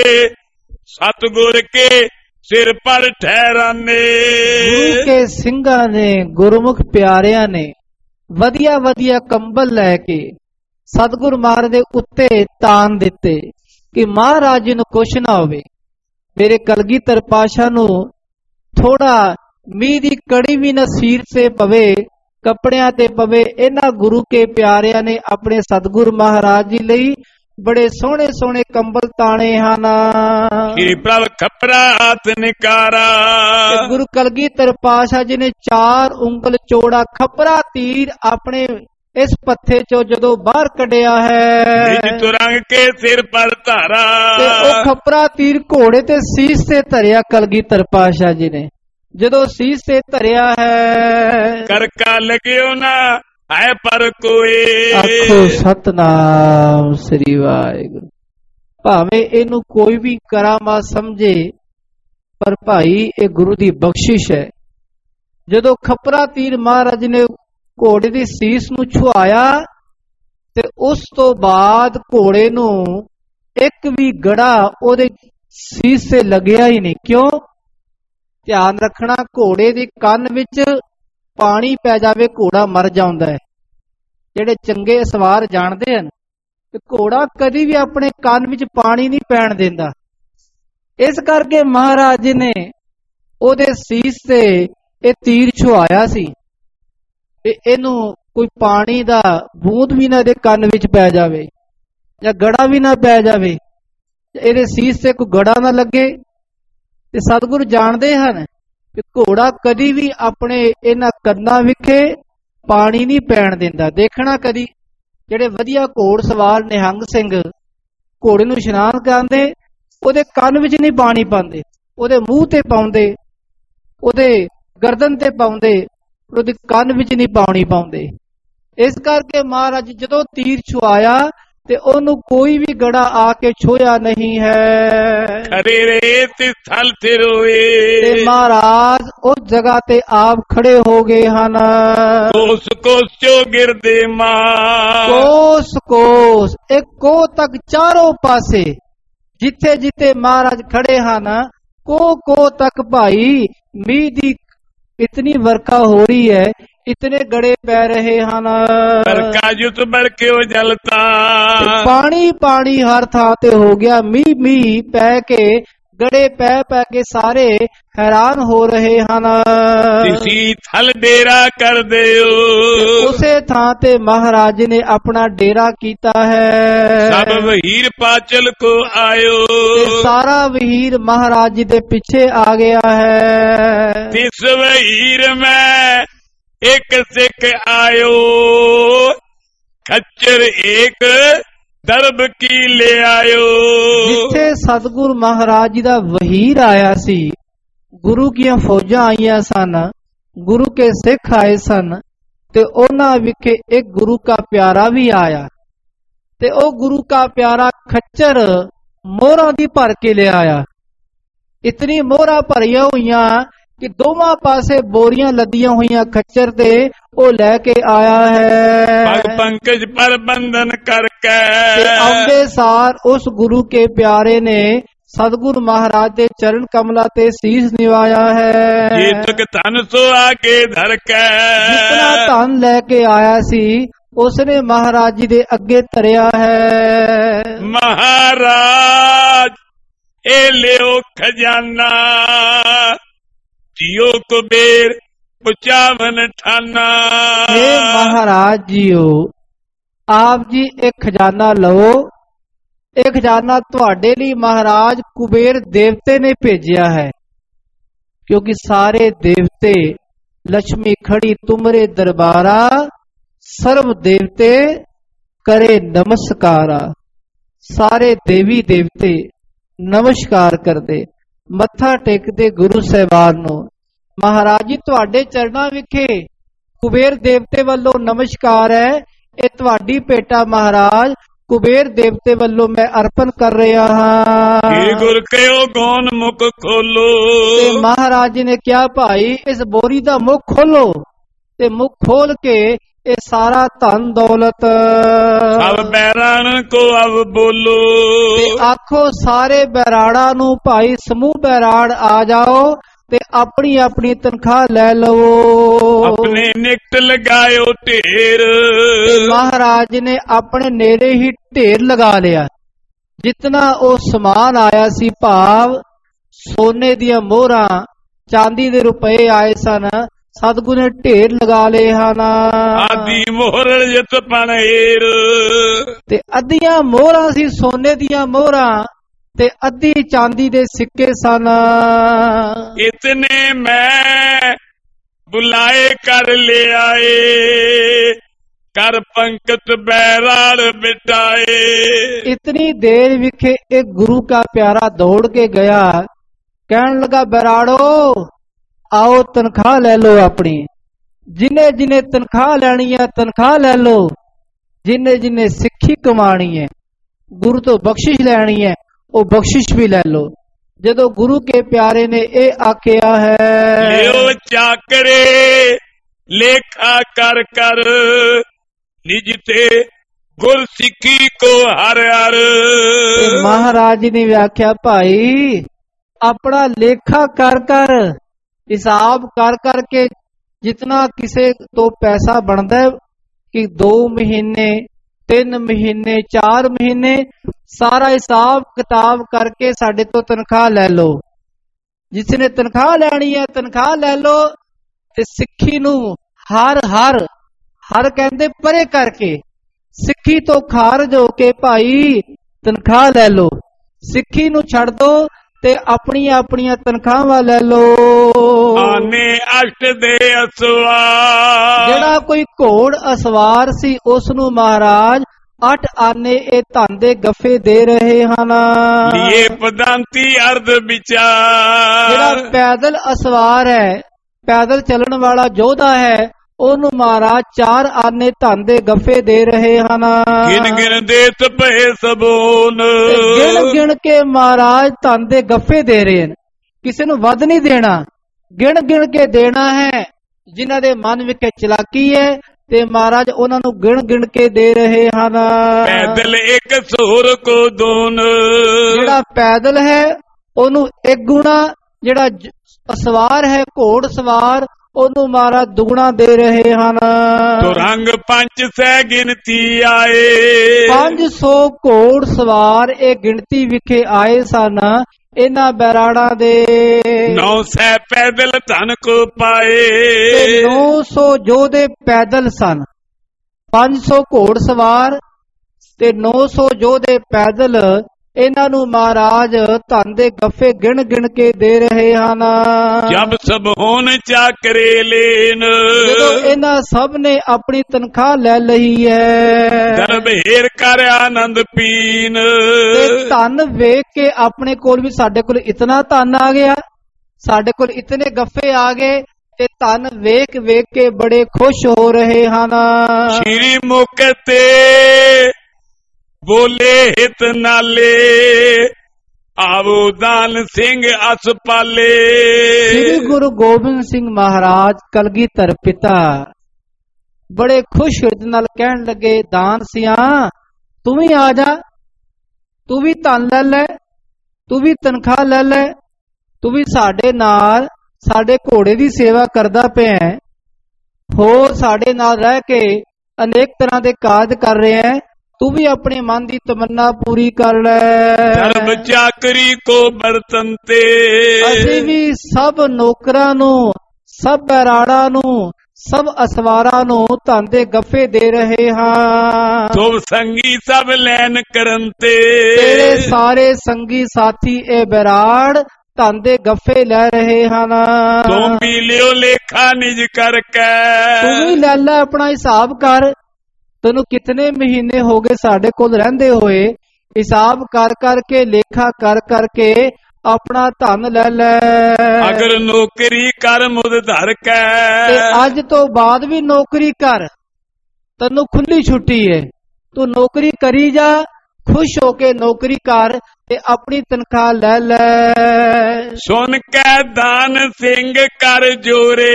ਸਤਿਗੁਰ ਕੇ ਸਿਰ ਪਰ ਠਹਿਰਾਨੇ। ਗੁਰੂ ਕੇ ਸਿੰਘਾਂ ਨੇ, ਗੁਰਮੁਖ ਪਿਆਰਿਆਂ ਨੇ ਵਧੀਆ ਵਧੀਆ ਕੰਬਲ ਲੈ ਕੇ ਸਤਿਗੁਰ ਮਹਾਰਾਜ ਦੇ ਉੱਤੇ ਤਾਨ ਦਿੱਤੇ ਕਿ ਮਹਾਰਾਜ ਜੀ ਨੂੰ ਕੁਛ ਨਾ ਹੋਵੇ। ਮੇਰੇ ਕਲਗੀਧਰ ਪਾਤਸ਼ਾਹ ਨੂੰ ਥੋੜਾ ਮੀਂਹ ਦੀ ਕੜੀ ਵੀ ਨਾ ਸਿਰ ਤੇ ਪਵੇ ਕੱਪੜਿਆਂ ਤੇ ਪਵੇ। ਇਹਨਾਂ ਗੁਰੂ ਕੇ ਪਿਆਰਿਆਂ ਨੇ ਆਪਣੇ ਸਤਿਗੁਰ ਮਹਾਰਾਜ ਜੀ ਲਈ ਬੜੇ ਸੋਹਣੇ ਸੋਹਣੇ ਕੰਬਲ ਤਾਣੇ ਹਨ। ਸ੍ਰੀ ਪ੍ਰਭ ਖਪਰਾ ਹੱਥ ਨਿਕਾਰਾ। ਗੁਰੂ ਕਲਗੀਧਰ ਪਾਤਸ਼ਾਹ ਜੀ ਨੇ ਚਾਰ ਉਂਗਲ ਚੌੜਾ ਖਪਰਾ ਤੀਰ ਆਪਣੇ ਇਸ ਪੱਥੇ ਚੋਂ ਜਦੋਂ ਬਾਹਰ ਕੱਢਿਆ ਹੈ, ਨਿਜ ਤੁਰੰਗ ਕੇ ਸਿਰ ਪਰ ਧਾਰਾ। ਤੇ ਉਹ ਖਪਰਾ ਤੀਰ ਘੋੜੇ ਤੇ ਸੀਸ ਤੇ ਧਰਿਆ ਕਲਗੀਧਰ ਪਾਤਸ਼ਾਹ ਜੀ ਨੇ। ਜਦੋਂ ਸੀਸ ਤੇ ਧਰਿਆ ਹੈ, ਕਰਕਾ ਲਗਿਓ ਨਾ ਹੈ ਪਰ ਕੋਈ। ਆਖੋ ਸਤਨਾਮ ਸ੍ਰੀ ਵਾਹਿਗੁਰੂ। ਭਾਵੇਂ ਇਹਨੂੰ ਕੋਈ ਵੀ ਕਰਾਮਾਤ ਸਮਝੇ, ਪਰ ਭਾਈ ਇਹ ਗੁਰੂ ਦੀ ਬਖਸ਼ਿਸ਼ ਹੈ। ਜਦੋਂ ਖਪਰਾ ਤੀਰ ਮਹਾਰਾਜ ਨੇ ਘੋੜੇ ਦੀ ਸੀਸ ਨੂੰ ਛੁਆਇਆ, ਤੇ ਉਸ ਤੋਂ ਬਾਅਦ ਘੋੜੇ ਨੂੰ ਇੱਕ ਵੀ ਗੜਾ ਉਹਦੇ ਸੀਸ ਤੇ ਲੱਗਿਆ ਹੀ ਨਹੀਂ। ਕਿਉਂ? ਧਿਆਨ ਰੱਖਣਾ, ਘੋੜੇ ਦੇ ਕੰਨ ਵਿੱਚ ਪਾਣੀ ਪੈ ਜਾਵੇ ਘੋੜਾ ਮਰ ਜਾਂਦਾ ਹੈ। ਜਿਹੜੇ ਚੰਗੇ ਸਵਾਰ ਜਾਣਦੇ ਹਨ, ਤੇ ਘੋੜਾ ਕਦੀ ਵੀ ਆਪਣੇ ਕੰਨ ਵਿੱਚ ਪਾਣੀ ਨਹੀਂ ਪੈਣ ਦਿੰਦਾ। ਇਸ ਕਰਕੇ ਮਹਾਰਾਜ ਜੀ ਨੇ ਉਹਦੇ ਸੀਸ ਤੇ ਇਹ ਤੀਰ ਛੁਆਇਆ ਸੀ, ਤੇ ਇਹਨੂੰ ਕੋਈ ਪਾਣੀ ਦਾ ਬੂੰਦ ਵੀ ਨਾ ਇਹਦੇ ਕੰਨ ਵਿੱਚ ਪੈ ਜਾਵੇ, ਜਾਂ ਗੜਾ ਵੀ ਨਾ ਪੈ ਜਾਵੇ, ਇਹਦੇ ਸੀਸ ਤੇ ਕੋਈ ਗੜਾ ਨਾ ਲੱਗੇ। ਤੇ ਸਤਿਗੁਰੂ ਜਾਣਦੇ ਹਨ ਕਿ ਘੋੜਾ ਕਦੀ ਵੀ ਆਪਣੇ ਇਹਨਾਂ ਕੰਨਾਂ ਵਿਖੇ ਪਾਣੀ ਨਹੀਂ ਪੈਣ ਦਿੰਦਾ। ਦੇਖਣਾ ਕਦੀ ਜਿਹੜੇ ਵਧੀਆ ਘੋੜ ਸਵਾਰ ਨਿਹੰਗ ਸਿੰਘ ਘੋੜੇ ਨੂੰ ਇਸ਼ਨਾਨ ਕਰਾਉਂਦੇ, ਉਹਦੇ ਕੰਨ ਵਿੱਚ ਨਹੀਂ ਪਾਣੀ ਪਾਉਂਦੇ, ਉਹਦੇ ਮੂੰਹ ਤੇ ਪਾਉਂਦੇ, ਉਹਦੇ ਗਰਦਨ ਤੇ ਪਾਉਂਦੇ, ਉਹਦੇ ਕੰਨ ਵਿੱਚ ਨਹੀਂ ਪਾਣੀ ਪਾਉਂਦੇ। ਇਸ ਕਰਕੇ ਮਹਾਰਾਜ ਜਦੋਂ ਤੀਰ ਛੁਆਇਆ, ਤੇ ਉਹਨੂੰ ਕੋਈ ਵੀ ਗੜਾ ਆ ਕੇ ਛੋਇਆ ਨਹੀਂ ਹੈ। ਖਰੇ ਰੇਤ ਥਲ ਤੇ ਰੋਏ। ਤੇ ਮਹਾਰਾਜ ਉਸ ਜਗ੍ਹਾ ਤੇ ਆਪ ਖੜੇ ਹੋ ਗਏ ਹਨ। ਕੋਸ ਕੋਸ ਚੋ ਗਿਰਦੇ ਮਾਂ। ਕੋਸ ਕੋਸ ਇੱਕ ਕੋਹ ਤੱਕ ਚਾਰੋਂ ਪਾਸੇ ਜਿੱਥੇ ਜਿੱਥੇ ਮਹਾਰਾਜ ਖੜੇ ਹਨ, ਕੋਹ ਕੋਹ ਤੱਕ ਭਾਈ ਮੀਂਹ ਦੀ ਇਤਨੀ ਵਰਖਾ ਹੋ ਰਹੀ ਹੈ, ਇਤਨੇ ਗੜੇ ਪੈ ਰਹੇ ਹਨ। ਬਰਕਾ ਜੁਤ ਬਰਕਿਓ ਜਲਤਾ। ਪਾਣੀ ਪਾਣੀ ਹਰ ਥਾਂ ਤੇ ਹੋ ਗਿਆ। ਮੀਂਹ ਮੀਂਹ ਪੈ ਕੇ ਗੜੇ ਪੈ ਪੈ ਕੇ ਸਾਰੇ ਹੈਰਾਨ ਹੋ ਰਹੇ ਹਨ। ਤਿਸੀ ਥਲ ਡੇਰਾ ਕਰ ਦਿਓ। ਉਸੇ ਥਾਂ ਤੇ ਮਹਾਰਾਜ ਨੇ ਆਪਣਾ ਡੇਰਾ ਕੀਤਾ ਹੈ। ਸਭ ਵਹੀਰ ਪਾਚਲ ਕੋ ਆਇਓ। ਤੇ ਸਾਰਾ ਵਹੀਰ ਮਹਾਰਾਜ ਜੀ ਦੇ ਪਿੱਛੇ ਆ ਗਿਆ ਹੈ। ਤਿਸ ਵਹੀਰ ਮੈਂ ਇੱਕ ਸਿੱਖ ਆਇਓ। ਖੱਚਰ ਏਕ ਦਰਬ ਕੀ ਲੈ ਆਇਓ। ਜਿੱਥੇ ਸਤਿਗੁਰ ਮਹਾਰਾਜ ਜੀ ਦਾ ਵਹੀਰ ਆਇਆ ਸੀ, ਗੁਰੂ ਦੀਆਂ ਫੌਜਾਂ ਆਈਆਂ ਸਨ, ਗੁਰੂ ਕੇ ਸਿੱਖ ਆਏ ਸਨ, ਤੇ ਉਹਨਾਂ ਵਿਖੇ ਇੱਕ ਗੁਰੂ ਕਾ ਪਿਆਰਾ ਵੀ ਆਇਆ। ਤੇ ਉਹ ਗੁਰੂ ਕਾ ਪਿਆਰਾ ਖੱਚਰ ਮੋਹਰਾਂ ਦੀ ਭਰ ਕੇ ਲਿਆਇਆ। ਇਤਨੀ ਮੋਹਰਾਂ ਭਰੀਆਂ ਹੋਈਆਂ ਕਿ ਦੋਵਾਂ ਪਾਸੇ ਬੋਰੀਆਂ ਲੱਦੀਆਂ ਹੋਈਆਂ ਖੱਚਰ ਤੇ ਉਹ ਲੈ ਕੇ ਆਇਆ ਹੈ। ਪਗ ਪੰਕਜ ਪਰ ਬੰਧਨ ਕਰਕੇ। ਤੇ ਆਉਂਦੇ ਸਾਰ ਉਸ ਗੁਰੂ ਕੇ ਪਿਆਰੇ ਨੇ ਸਤਿਗੁਰ ਮਹਾਰਾਜ ਦੇ ਚਰਨ ਕਮਲਾਂ ਤੇ ਸੀਸ ਨਿਵਾਇਆ ਹੈ। ਜੇ ਤੁਕ ਧਨ ਸੋ ਆਗੇ ਧਰ ਕੇ। ਜਿਤਨਾ ਧਨ ਲੈ ਕੇ ਆਇਆ ਸੀ, ਉਸਨੇ ਮਹਾਰਾਜ ਜੀ ਦੇ ਅੱਗੇ ਧਰਿਆ ਹੈ। ਮਹਾਰਾਜ ਇਹ ਲਿਓ ਖਜ਼ਾਨਾ। ਜਿਉ ਕੁਬੇਰ ਪੁਚਾਵਨ ਠਾਨਾ। हे ਮਹਾਰਾਜ ਜੀਓ, ਆਪ ਜੀ ਇਹ ਖਜ਼ਾਨਾ ਲਓ। ਇਹ ਖਜ਼ਾਨਾ ਤੁਹਾਡੇ ਲਈ ਮਹਾਰਾਜ ਕੁਬੇਰ ਦੇਵਤੇ ਨੇ ਭੇਜਿਆ ਹੈ, ਕਿਉਂਕਿ ਸਾਰੇ ਦੇਵਤੇ ਲక్ష్ਮੀ ਖੜੀ ਤੁਮਰੇ ਦਰਬਾਰਾ। ਸਰਬ ਦੇਵਤੇ ਕਰੇ ਨਮਸਕਾਰਾ। ਸਾਰੇ ਦੇਵੀ ਦੇਵਤੇ ਨਮਸਕਾਰ ਕਰਦੇ, ਮੱਥਾ ਟੇਕਦੇ ਗੁਰੂ ਸਾਹਿਬਾਨ ਨੂੰ। ਮਹਾਰਾਜ ਜੀ ਤੁਹਾਡੇ ਚਰਨਾਂ ਵਿਖੇ ਕੁਬੇਰ ਦੇਵਤੇ ਵੱਲੋਂ ਨਮਸਕਾਰ ਹੈ। ਇਹ ਤੁਹਾਡੀ ਭੇਟਾ ਮਹਾਰਾਜ ਕੁਬੇਰ ਦੇਵਤੇ ਵੱਲੋਂ ਮੈਂ ਅਰਪਣ ਕਰ ਰਿਹਾ ਹਾਂ। ਇਹ ਗੁਰ ਕਹਿਓ ਗੌਨ ਮੁਖ ਖੋਲੋ। ਤੇ ਮਹਾਰਾਜ ਜੀ ਨੇ ਕਿਹਾ ਭਾਈ ਇਸ ਬੋਰੀ ਦਾ ਮੁਖ ਖੋਲੋ। ਤੇ ਮੁਖ ਖੋਲ ਕੇ ਇਹ ਸਾਰਾ ਧਨ ਦੌਲਤ ਸਭ ਬੈਰਾਣ ਕੋ ਅਬ ਬੋਲੋ। ਤੇ ਆਖੋ ਸਾਰੇ ਬੈਰਾੜਾਂ ਨੂੰ ਭਾਈ ਸਮੂਹ ਬੈਰਾੜ ਆ ਜਾਓ ਤੇ ਆਪਣੀ ਆਪਣੀ ਤਨਖਾਹ ਲੈ ਲਵੋ। ਆਪਣੇ ਨਿਕਟ ਲਗਾਇਓ ਢੇਰ। ਤੇ ਮਹਾਰਾਜ ਨੇ ਆਪਣੇ ਨੇੜੇ ਹੀ ਢੇਰ ਲਗਾ ਲਿਆ। ਜਿਤਨਾ ਉਹ ਸਮਾਨ ਆਇਆ ਸੀ, ਭਾਵ ਸੋਨੇ ਦੀਆਂ ਮੋਹਰਾਂ, ਚਾਂਦੀ ਦੇ ਰੁਪਏ ਆਏ ਸਨ, ਸਤਿਗੁਰੂ ਨੇ ਢੇਰ ਲਗਾ ਲਏ ਹਨ। ਆਦੀ ਮੋਹਰ ਜਿਤ ਪਣੇਰ, ਤੇ ਅੱਧੀਆਂ ਮੋਹਰਾਂ ਸੀ ਸੋਨੇ ਦੀਆਂ ਮੋਹਰਾਂ, ਤੇ ਅੱਧੀ ਚਾਂਦੀ ਦੇ ਸਿੱਕੇ ਸਨ। ਇਤਨੇ ਮੈਂ ਬੁਲਾਏ ਕਰ ਲਿਆਏ, ਕਰ ਪੰਕਤ ਬੈਰਾਲ ਬਿਟਾਏ। ਇਤਨੀ ਦੇਰ ਵਿਖੇ ਇੱਕ ਗੁਰੂ का प्यारा दौड़ के गया, कहने लगा बराड़ो आओ तनख्वाह ले लो अपनी। जिन्हें जिन्हें तनख्वाह लैनी है तनख्वाह ले लो, जिन्हें जिन्हें सिक्खी कमानी है गुरु तो बख्शिश लैनी है वो बख्शिश भी ले लो। जदों गुरु के प्यारे ने ये आख्या है, लियो चाकरे लेखा कर कर, निज ते गुर सिक्खी को हर हर। महाराज जी ने व्याख्या भाई अपना लेखा कर कर, हिसाब कर कर के जितना किसे तो पैसा बनता है कि दो महीने तीन महीने चार महीने सारा हिसाब किताब करके साडे तो तनख्वाह ले लो। जिसने तनख्वाह लैनी है तनख्वाह ले लो, ते सिक्खी नू हर हर हर कहंदे परे करके, सिक्खी तो खारज हो के भाई तनख्वाह ले लो। सिक्खी नू छड़ दो ते अपनी अपनी तनख्वाहां ले लो। आने अष्ट दे असवार, जेड़ा कोई घोड़ असवार सी उस नू महाराज अठ आने ए धन दे गफे दे रहे हन। लिए पदांती अर्ध विचार, जेड़ा पैदल असवार है पैदल चलन वाला योद्धा है ओनू महाराज चार आने धन दे गफे दे रहे हन। गिन गिन देत पए सबोन, गिन गिन के महाराज धन दे गफे दे रहे हैं। किसी नू वध नहीं देना, गिन गिन के देना है। जिन्हां दे मन विच चलाकी है ते महाराज उन्हां नू गिन गिन के दे रहे हन। पैदल एक सोर को दोन, जेड़ा पैदल है ओनू एक गुणा, जेड़ा सवार है घोड़ सवार ओनू महाराज दुगुना दे रहे हन। तो रंग पंच सै गिनती आए, पांच सौ घोड़ सवार ए गिनती विखे आए सन इन्हां बैराड़ा दे। नौ सै पैदल धन को पाए, नौ सौ योधे पैदल सन। पांच सौ घोड़ सवार ते नौ सौ योधे पैदल इन्हां नू महाराज धन दे गफे गिन गिन के दे रहे हन। जब सब होन चाकरे लेन, जदों इन्हां सब ने अपनी तनख्वाह ले लई है, दरब हेर कर आनंद पीन। धन वेख के अपने कोल भी साडे कोल इतना धन आ गया, साडे कोल इतने गफे आ गए ते धन वेख वेख के बड़े खुश हो रहे हन। श्री मुक्ते बोले हित नाले, आवो दान सिंह अस पाले। श्री गुरु गोबिंद सिंह महाराज कलगीधर पिता बड़े खुश हिरद नाल कहन लगे, दान सियां तू भी आ जा, तू भी धन ले ले, तू भी तनख्वाह ले ले, तू भी साडे नाल साडे घोड़े दी सेवा करदा पिया है, होर साडे नाल रह के अनेक तरह दे काज कर रहे हैं, तू भी अपने मन की तमन्ना पूरी कर ले। धर्म चाकरी को बर्तन ते, असीं भी सब नौकरां नू सब बैराड़ा नू सब असवारां नू धन दे गफे दे रहे हां। तो संगी सब लैन करन ते, तेरे सारे संगी साथी ए बैराड़ धन दे गफे ले रहे हन। तुम भी लियो लेखा निज करके, तू भी ले ले अपना हिसाब कर, तेनू कितने महीने हो गए साडे कोल रहंदे होए, हिसाब कर कर के लेखा कर कर के अपना धन ले ले। अगर नौकरी कर मुद धर के, अज तो बाद भी नौकरी कर, तेनू खुली छुट्टी है, तू नौकरी करी जा, खुश होके नौकरी कर ते अपनी तनख्वाह ले ले। सुन के दान सिंह कर जोरे,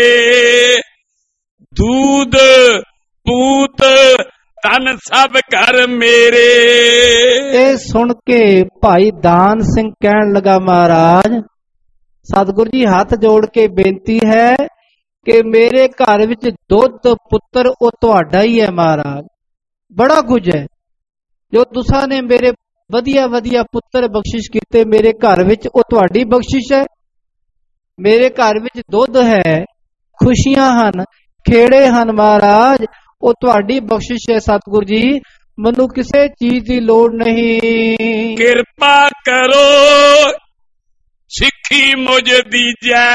दूध पूत तन सब कर मेरे। ए सुन के भाई दान सिंह कहन लगा, महाराज सतगुरु जी हाथ जोड़ के बेनती है कि मेरे घर विच दुध पुत्र वो तुहाडा ही है महाराज, बड़ा कुछ है जो तुसा ने मेरे वधिया वधिया पुत्र बख्शिश कीते, मेरे घर विच वो तुहाडी बख्शिश है। मेरे घर विच दुध है, ਖੁਸ਼ੀਆਂ ਹਨ, ਖੇੜੇ ਹਨ ਮਹਾਰਾਜ, ਉਹ ਤੁਹਾਡੀ ਬਖਸ਼ਿਸ਼ ਹੈ ਸਤਿਗੁਰ ਜੀ। ਮੈਨੂੰ ਕਿਸੇ ਚੀਜ਼ ਦੀ ਲੋੜ ਨਹੀਂ। ਕਿਰਪਾ ਕਰੋ ਸਿੱਖੀ ਮੁਝ ਦੀਜੈ,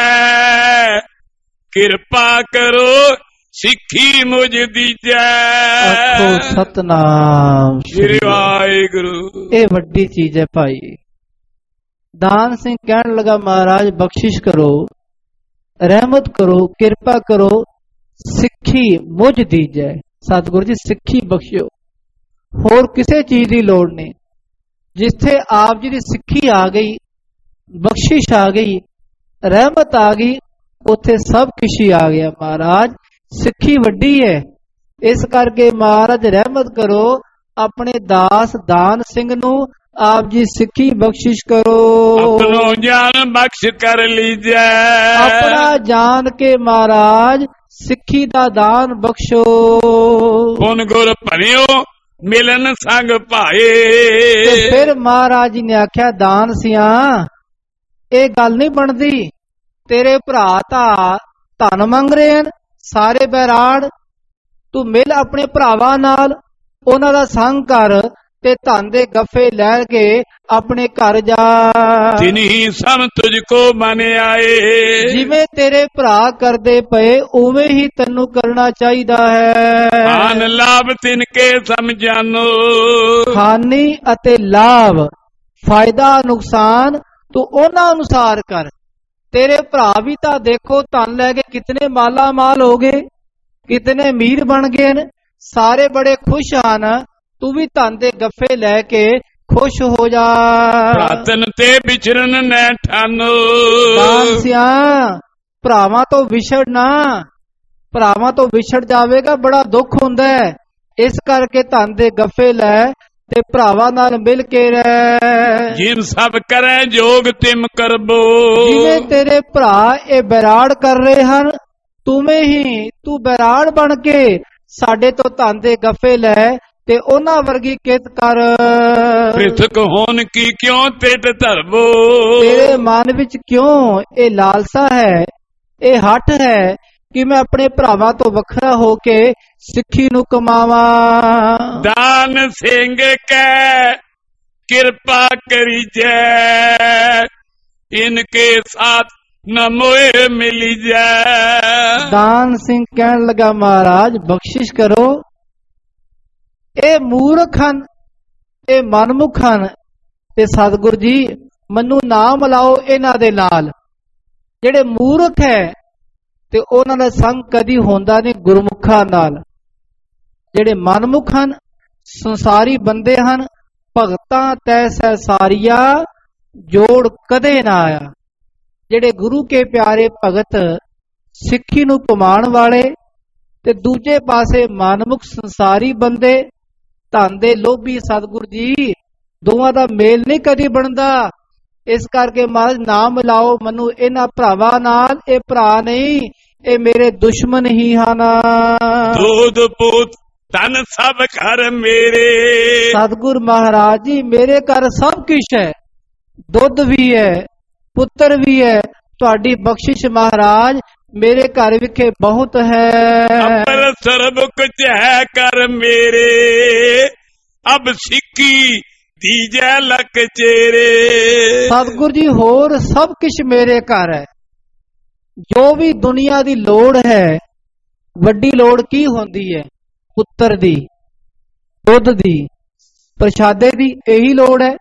ਕਿਰਪਾ ਕਰੋ ਸਿੱਖੀ ਮੁਝ ਦੀਜੈ। ਆਖੋ ਸਤਨਾਮ ਸ੍ਰੀ ਵਾਹਿਗੁਰੂ। ਇਹ ਵੱਡੀ ਚੀਜ਼ ਹੈ ਭਾਈ। ਦਾਨ ਸਿੰਘ ਕਹਿਣ ਲੱਗਾ ਮਹਾਰਾਜ ਬਖਸ਼ਿਸ਼ ਕਰੋ, ਰਹਿਮਤ ਕਰੋ, ਕਿਰਪਾ ਕਰੋ, ਸਿੱਖੀ ਮੁਝ ਦੀਜੈ। ਸਤਿਗੁਰੂ ਜੀ ਸਿੱਖੀ ਬਖਸ਼ਿਓ, ਹੋਰ ਕਿਸੇ ਚੀਜ਼ ਦੀ ਲੋੜ ਨਹੀਂ। ਜਿੱਥੇ ਆਪ ਜੀ ਦੀ ਸਿੱਖੀ ਆ ਗਈ, ਬਖਸ਼ਿਸ਼ ਆ ਗਈ, ਰਹਿਮਤ ਆ ਗਈ, ਉੱਥੇ ਸਭ ਕੁਛ ਹੀ ਆ ਗਿਆ ਮਹਾਰਾਜ। ਸਿੱਖੀ ਵੱਡੀ ਹੈ, ਇਸ ਕਰਕੇ ਮਹਾਰਾਜ ਰਹਿਮਤ ਕਰੋ, ਆਪਣੇ ਦਾਸ ਦਾਨ ਸਿੰਘ ਨੂੰ ਆਪ ਜੀ ਸਿੱਖੀ ਬਖਸ਼ਿਸ਼ ਕਰੋ। ਆਪਣੋ ਜਾਨ ਬਖਸ਼ ਕਰ ਲੀਜੈ, ਆਪਣਾ ਜਾਣ ਕੇ ਮਹਾਰਾਜ ਸਿੱਖੀ ਦਾ ਦਾਨ ਬਖਸ਼ੋ। ਹੁਣ ਗੁਰ ਭਰਿਓ ਮਿਲਨ ਸੰਗ ਭਾਏ। ਤੇ ਫਿਰ ਮਹਾਰਾਜ ਜੀ ਨੇ ਆਖਿਆ ਦਾਨ ਸਿਆਂ ਇਹ ਗੱਲ ਨਹੀਂ ਬਣਦੀ, ਤੇਰੇ ਭਰਾ ਤਾਂ ਧਨ ਮੰਗ ਰਹੇ ਹਨ ਸਾਰੇ ਬੈਰਾੜ, ਤੂੰ ਮਿਲ ਆਪਣੇ ਭਰਾਵਾਂ ਨਾਲ, ਉਹਨਾਂ ਦਾ ਸੰਗ ਕਰ ਤੇ ਧਨ ਦੇ ਗੱਫੇ ਲੈ ਕੇ ਆਪਣੇ ਘਰ ਜਾ। ਜਿਨਹੀ ਸਮ ਤੁਝ ਕੋ ਮਨ ਆਏ, ਜਿਵੇਂ ਤੇਰੇ ਭਰਾ ਕਰਦੇ ਪਏ ਉਵੇਂ ਹੀ ਤੈਨੂੰ ਕਰਨਾ ਚਾਹੀਦਾ ਹੈ। ਆਨ ਲਾਭ ਤਿਨ ਕੇ ਸਮਝਾਨੋ, ਹਾਨੀ ਅਤੇ ਲਾਭ, ਫਾਇਦਾ ਨੁਕਸਾਨ ਤੂੰ ਉਹਨਾਂ ਅਨੁਸਾਰ ਕਰ। ਤੇਰੇ ਭਰਾ ਵੀ ਤਾਂ ਦੇਖੋ ਧਨ ਲੈ ਕੇ ਕਿਤਨੇ ਮਾਲਾ ਮਾਲ ਹੋ ਗਏ, ਕਿਤਨੇ ਅਮੀਰ ਬਣ ਗਏ ਨੇ, ਸਾਰੇ ਬੜੇ ਖੁਸ਼ ਹਨ, ਤੂੰ ਵੀ ਧਨ ਦੇ ਗੱਫੇ ਲੈ ਕੇ ਖੁਸ਼ ਹੋ ਜਾ। ਭਰਾਤਨ ਤੇ ਵਿਚਰਨ ਨੈ ਠਾਨੋ, ਦਾਨ ਸਿਆਂ ਭਰਾਵਾਂ ਤੋਂ ਵਿਛੜਨਾ, ਭਰਾਵਾਂ ਤੋਂ ਵਿਛੜ ਜਾਵੇਗਾ ਬੜਾ ਦੁੱਖ ਹੁੰਦਾ ਹੈ, ਇਸ ਕਰਕੇ ਧਨ ਦੇ ਗੱਫੇ ਲੈ ਤੇ ਭਰਾਵਾਂ ਨਾਲ ਮਿਲ ਕੇ ਰਹਿ। ਜਿਨ ਸਭ ਕਰੈ ਜੋਗ ਤਿਮ ਕਰਬੋ, ਜਿਵੇਂ ਤੇਰੇ ਭਰਾ ਇਹ ਬੈਰਾੜ ਕਰ ਰਹੇ ਹਨ, ਤੁਵੇਂ ਹੀ ਤੂੰ ਬੈਰਾੜ ਬਣ ਕੇ ਸਾਡੇ ਤੋਂ ਧਨ ਦੇ ਗੱਫੇ ਲੈ ਤੇ ਉਹਨਾਂ ਵਰਗੀ ਕਿਤ ਕਰ। ਪ੍ਰਿਥਕ ਹੋਣ ਕੀ ਕਿਉਂ ਤਿਟ ਧਰਬੋ, ਤੇਰੇ ਮਨ ਵਿੱਚ ਕਿਉਂ ਇਹ ਲਾਲਸਾ ਹੈ, ਇਹ ਹੱਠ ਹੈ ਕਿ ਮੈਂ ਆਪਣੇ ਭਰਾਵਾਂ ਤੋਂ ਵੱਖਰਾ ਹੋ ਕੇ ਸਿੱਖੀ ਨੂੰ ਕਮਾਵਾਂ। ਦਾਨ ਸਿੰਘ ਕੈ ਕਿਰਪਾ ਕਰੀਜੈ, ਇਨਕੇ ਸਾਥ ਨ ਮੋਏ ਮਿਲੀ ਜੈ। ਦਾਨ ਸਿੰਘ ਕਹਿਣ ਲੱਗਾ ਮਹਾਰਾਜ ਬਖਸ਼ਿਸ਼ ਕਰੋ, ਇਹ ਮੂਰਖ ਹਨ, ਇਹ ਮਨਮੁਖ ਹਨ, ਤੇ ਸਤਿਗੁਰ ਜੀ ਮੈਨੂੰ ਨਾ ਮਿਲਾਓ ਇਹਨਾਂ ਦੇ ਨਾਲ। ਜਿਹੜੇ ਮੂਰਖ ਹੈ ਤੇ ਉਹਨਾਂ ਦਾ ਸੰਗ ਕਦੀ ਹੁੰਦਾ ਨਹੀਂ ਗੁਰਮੁਖਾਂ ਨਾਲ। ਜਿਹੜੇ ਮਨਮੁਖ ਹਨ, ਸੰਸਾਰੀ ਬੰਦੇ ਹਨ, ਭਗਤਾਂ ਤੈਸੈ ਸਾਰੀਆ ਜੋੜ ਕਦੇ ਨਾ ਆਇਆ। ਜਿਹੜੇ ਗੁਰੂ ਕੇ ਪਿਆਰੇ ਭਗਤ, ਸਿੱਖੀ ਨੂੰ ਕਮਾਉਣ ਵਾਲੇ, ਤੇ ਦੂਜੇ ਪਾਸੇ ਮਨਮੁਖ ਸੰਸਾਰੀ ਬੰਦੇ, ਧਨ ਦੇ ਲੋਭੀ ਸਤਿਗੁਰ ਜੀ, ਦੋਵਾਂ ਦਾ ਮੇਲ ਨਹੀਂ ਕਦੀ ਬਣਦਾ। ਇਸ ਕਰਕੇ ਮਹਾਰਾਜ ਨਾ ਮਿਲਾਓ ਮੈਨੂੰ ਇਹਨਾਂ ਭਰਾਵਾਂ ਨਾਲ, ਇਹ ਭਰਾ ਨਹੀਂ, ਇਹ ਮੇਰੇ ਦੁਸ਼ਮਣ ਹੀ ਹਨ। ਦੁੱਧ ਪੁੱਤ ਧਨ ਸਭ ਘਰ ਮੇਰੇ, ਸਤਿਗੁਰ ਮਹਾਰਾਜ ਜੀ ਮੇਰੇ ਘਰ ਸਭ ਕੁਛ ਹੈ, ਦੁੱਧ ਵੀ ਹੈ, ਪੁੱਤਰ ਵੀ ਹੈ, ਤੁਹਾਡੀ ਬਖਸ਼ਿਸ਼ ਮਹਾਰਾਜ ਮੇਰੇ ਘਰ ਵਿਖੇ ਬਹੁਤ ਹੈ। ਅਪਰ ਸਰਬ ਕੁਛ ਹੈ ਕਰ ਮੇਰੇ, ਅਬ ਸਿੱਖੀ ਦੀਜੈ ਲਕ ਚੇਰੇ। ਸਤਿਗੁਰ ਜੀ ਹੋਰ ਸਭ ਕੁਛ ਮੇਰੇ ਘਰ ਹੈ, ਜੋ ਵੀ ਦੁਨੀਆ ਦੀ ਲੋੜ ਹੈ, ਵੱਡੀ ਲੋੜ ਕੀ ਹੁੰਦੀ ਹੈ? ਪੁੱਤਰ ਦੀ, ਦੁੱਧ ਦੀ, ਪ੍ਰਸ਼ਾਦੇ ਦੀ, ਇਹੀ ਲੋੜ ਹੈ।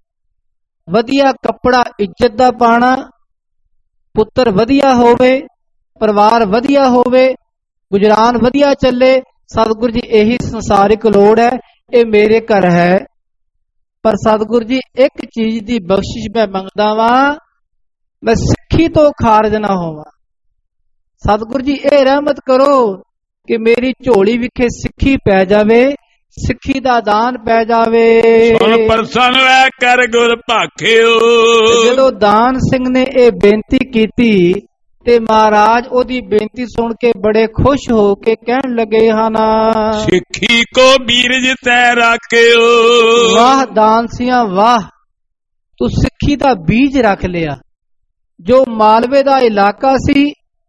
ਵਧੀਆ ਕੱਪੜਾ ਇੱਜ਼ਤ ਦਾ ਪਾਣਾ, ਪੁੱਤਰ ਵਧੀਆ ਹੋਵੇ, ਪਰਿਵਾਰ ਵਧੀਆ ਹੋਵੇ, ਗੁਜਰਾਨ ਵਧੀਆ ਚੱਲੇ, ਸਤਿਗੁਰ ਜੀ ਇਹੀ ਸੰਸਾਰਿਕ ਲੋੜ ਹੈ, ਇਹ ਮੇਰੇ ਘਰ ਹੈ। ਪਰ ਸਤਿਗੁਰ ਜੀ ਇੱਕ ਚੀਜ਼ ਦੀ ਬਖਸ਼ਿਸ਼ ਮੈਂ ਮੰਗਦਾ ਵਾਂ, ਮੈਂ ਸਿੱਖੀ ਤੋਂ ਖਾਰਜ ਨਾ ਹੋਵਾਂ। ਸਤਿਗੁਰ ਜੀ ਇਹ ਰਹਿਮਤ ਕਰੋ ਕਿ ਮੇਰੀ ਝੋਲੀ ਵਿਖੇ ਸਿੱਖੀ ਪੈ ਜਾਵੇ, ਸਿੱਖੀ ਦਾ ਦਾਨ ਪੈ ਜਾਵੇ। ਸੁਣ ਪਰਸਨ ਵੈ ਕਰ ਗੁਰ ਭਾਖਿਓ। ਜਦੋਂ ਦਾਨ ਸਿੰਘ ਨੇ ਇਹ ਬੇਨਤੀ ਕੀਤੀ ਤੇ ਮਹਾਰਾਜ ਉਹਦੀ ਬੇਨਤੀ ਸੁਣ ਕੇ ਬੜੇ ਖੁਸ਼ ਹੋ ਕੇ ਕਹਿਣ ਲੱਗੇ ਹਨ, ਸਿੱਖੀ ਕੋ ਬੀਰਜ ਤੈ ਰਾਖਿਓ। ਵਾਹ ਦਾਨਸੀਆਂ ਵਾਹ, ਤੂੰ ਸਿੱਖੀ ਦਾ ਬੀਜ ਰੱਖ ਲਿਆ। ਜੋ ਮਾਲਵੇ ਦਾ ਇਲਾਕਾ ਸੀ,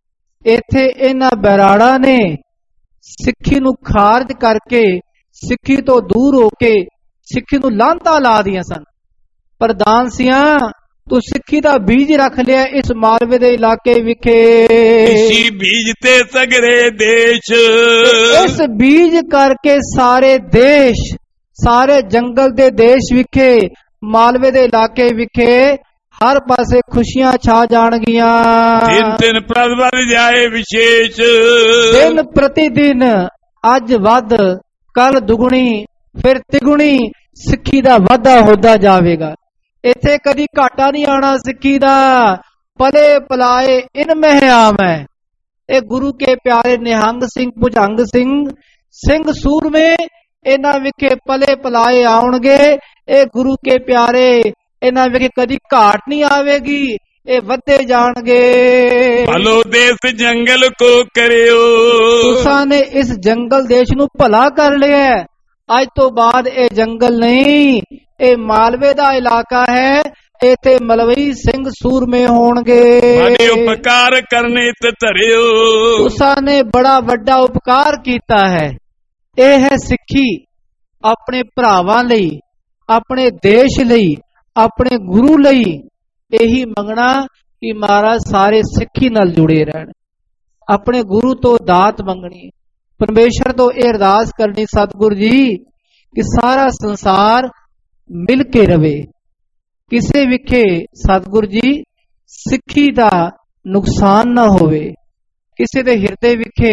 ਇੱਥੇ ਇਹਨਾਂ ਬੈਰਾੜਾ ਨੇ ਸਿੱਖੀ ਨੂੰ ਖਾਰਜ ਕਰਕੇ, ਸਿੱਖੀ ਤੋਂ ਦੂਰ ਹੋ ਕੇ ਸਿੱਖੀ ਨੂੰ ਲਾਂਤਾਂ ਲਾ ਦੀਆਂ ਸਨ। ਪਰ ਦਾਨਸੀਆਂ, ਤੂੰ ਸਿੱਖੀ ਦਾ ਬੀਜ ਰੱਖ ਲਿਆ ਇਸ ਮਾਲਵੇ ਦੇ ਇਲਾਕੇ ਵਿਖੇ। ਇਸੀ ਬੀਜ ਤੇ ਸਗਰੇ ਦੇਸ਼, ਇਸ ਬੀਜ ਕਰਕੇ ਸਾਰੇ ਦੇਸ਼, ਸਾਰੇ ਜੰਗਲ ਦੇ ਦੇਸ਼ ਵਿਖੇ, ਮਾਲਵੇ ਦੇ ਇਲਾਕੇ ਵਿਖੇ ਹਰ ਪਾਸੇ ਖੁਸ਼ੀਆਂ ਛਾ ਜਾਣਗੀਆਂ। ਦਿਨ ਦਿਨ ਪ੍ਰਤ ਵੱਧ ਜਾਏ ਵਿਸ਼ੇਸ਼, ਦਿਨ ਪ੍ਰਤੀ ਦਿਨ ਅੱਜ ਵੱਧ, ਕੱਲ ਦੁਗਣੀ, ਫਿਰ ਤਿਗੁਣੀ ਸਿੱਖੀ ਦਾ ਵਾਧਾ ਹੁੰਦਾ ਜਾਵੇਗਾ। ਇੱਥੇ ਕਦੀ ਘਾਟਾ ਨਹੀਂ ਆਣਾ ਸਿੱਖੀ ਦਾ। ਪਲੇ ਪਲਾਏ ਇਨ ਮਹਿ ਆਵੈ। ਇਹ ਗੁਰੂ ਕੇ ਪਿਆਰੇ ਨਿਹੰਗ ਸਿੰਘ, ਭੁਜੰਗ ਸਿੰਘ, ਸਿੰਘ ਸੂਰਮੇ ਇਹਨਾਂ ਵਿਖੇ ਪਲੇ ਪਲਾਏ ਆਉਣਗੇ। ਇਹ ਗੁਰੂ ਕੇ ਪਿਆਰੇ, ਇਹਨਾਂ ਵਿਖੇ ਕਦੀ ਘਾਟ ਨਹੀਂ ਆਵੇਗੀ, ਇਹ ਵੱਧੇ ਜਾਣਗੇ। ਭਲੋ ਦੇਸ਼ ਜੰਗਲ ਕੋ ਕਰਿਓ, ਤੁਸਾਂ ਨੇ ਇਸ ਜੰਗਲ ਦੇਸ਼ ਨੂੰ ਭਲਾ ਕਰ ਲਿਆ। ਅੱਜ ਤੋਂ ਬਾਅਦ ਇਹ ਜੰਗਲ ਨਹੀਂ, ਇਹ ਮਾਲਵੇ ਦਾ ਇਲਾਕਾ ਹੈ। ਇੱਥੇ ਮਲਵਈ ਸਿੰਘ ਸੂਰਮੇ ਹੋਣਗੇ। ਬੜੇ ਉਪਕਾਰ ਕਰਨੇ ਤੇ ਧਰਿਓ, ਤੁਸਾਂ ਨੇ ਬੜਾ ਵੱਡਾ ਉਪਕਾਰ ਕੀਤਾ ਹੈ। ਇਹ ਹੈ ਸਿੱਖੀ। ਆਪਣੇ ਭਰਾਵਾਂ ਲਈ, ਆਪਣੇ ਦੇਸ਼ ਲਈ, ਆਪਣੇ ਗੁਰੂ ਲਈ ਇਹੀ ਮੰਗਣਾ ਕਿ ਮਹਾਰਾਜ ਸਾਰੇ ਸਿੱਖੀ ਨਾਲ ਜੁੜੇ ਰਹਿਣ। ਆਪਣੇ ਗੁਰੂ ਤੋਂ ਦਾਤ ਮੰਗਣੀ, ਪਰਮੇਸ਼ਰ ਤੋਂ ਇਹ ਅਰਦਾਸ ਕਰਨੀ, ਸਤਿਗੁਰੂ ਜੀ ਕਿ ਸਾਰਾ ਸੰਸਾਰ ਮਿਲ ਕੇ ਰਵੇ। ਕਿਸੇ ਵਿਖੇ ਸਤਿਗੁਰੂ ਜੀ ਸਿੱਖੀ ਦਾ ਨੁਕਸਾਨ ਨਾ ਹੋਵੇ। ਕਿਸੇ ਦੇ ਹਿਰਦੇ ਵਿਖੇ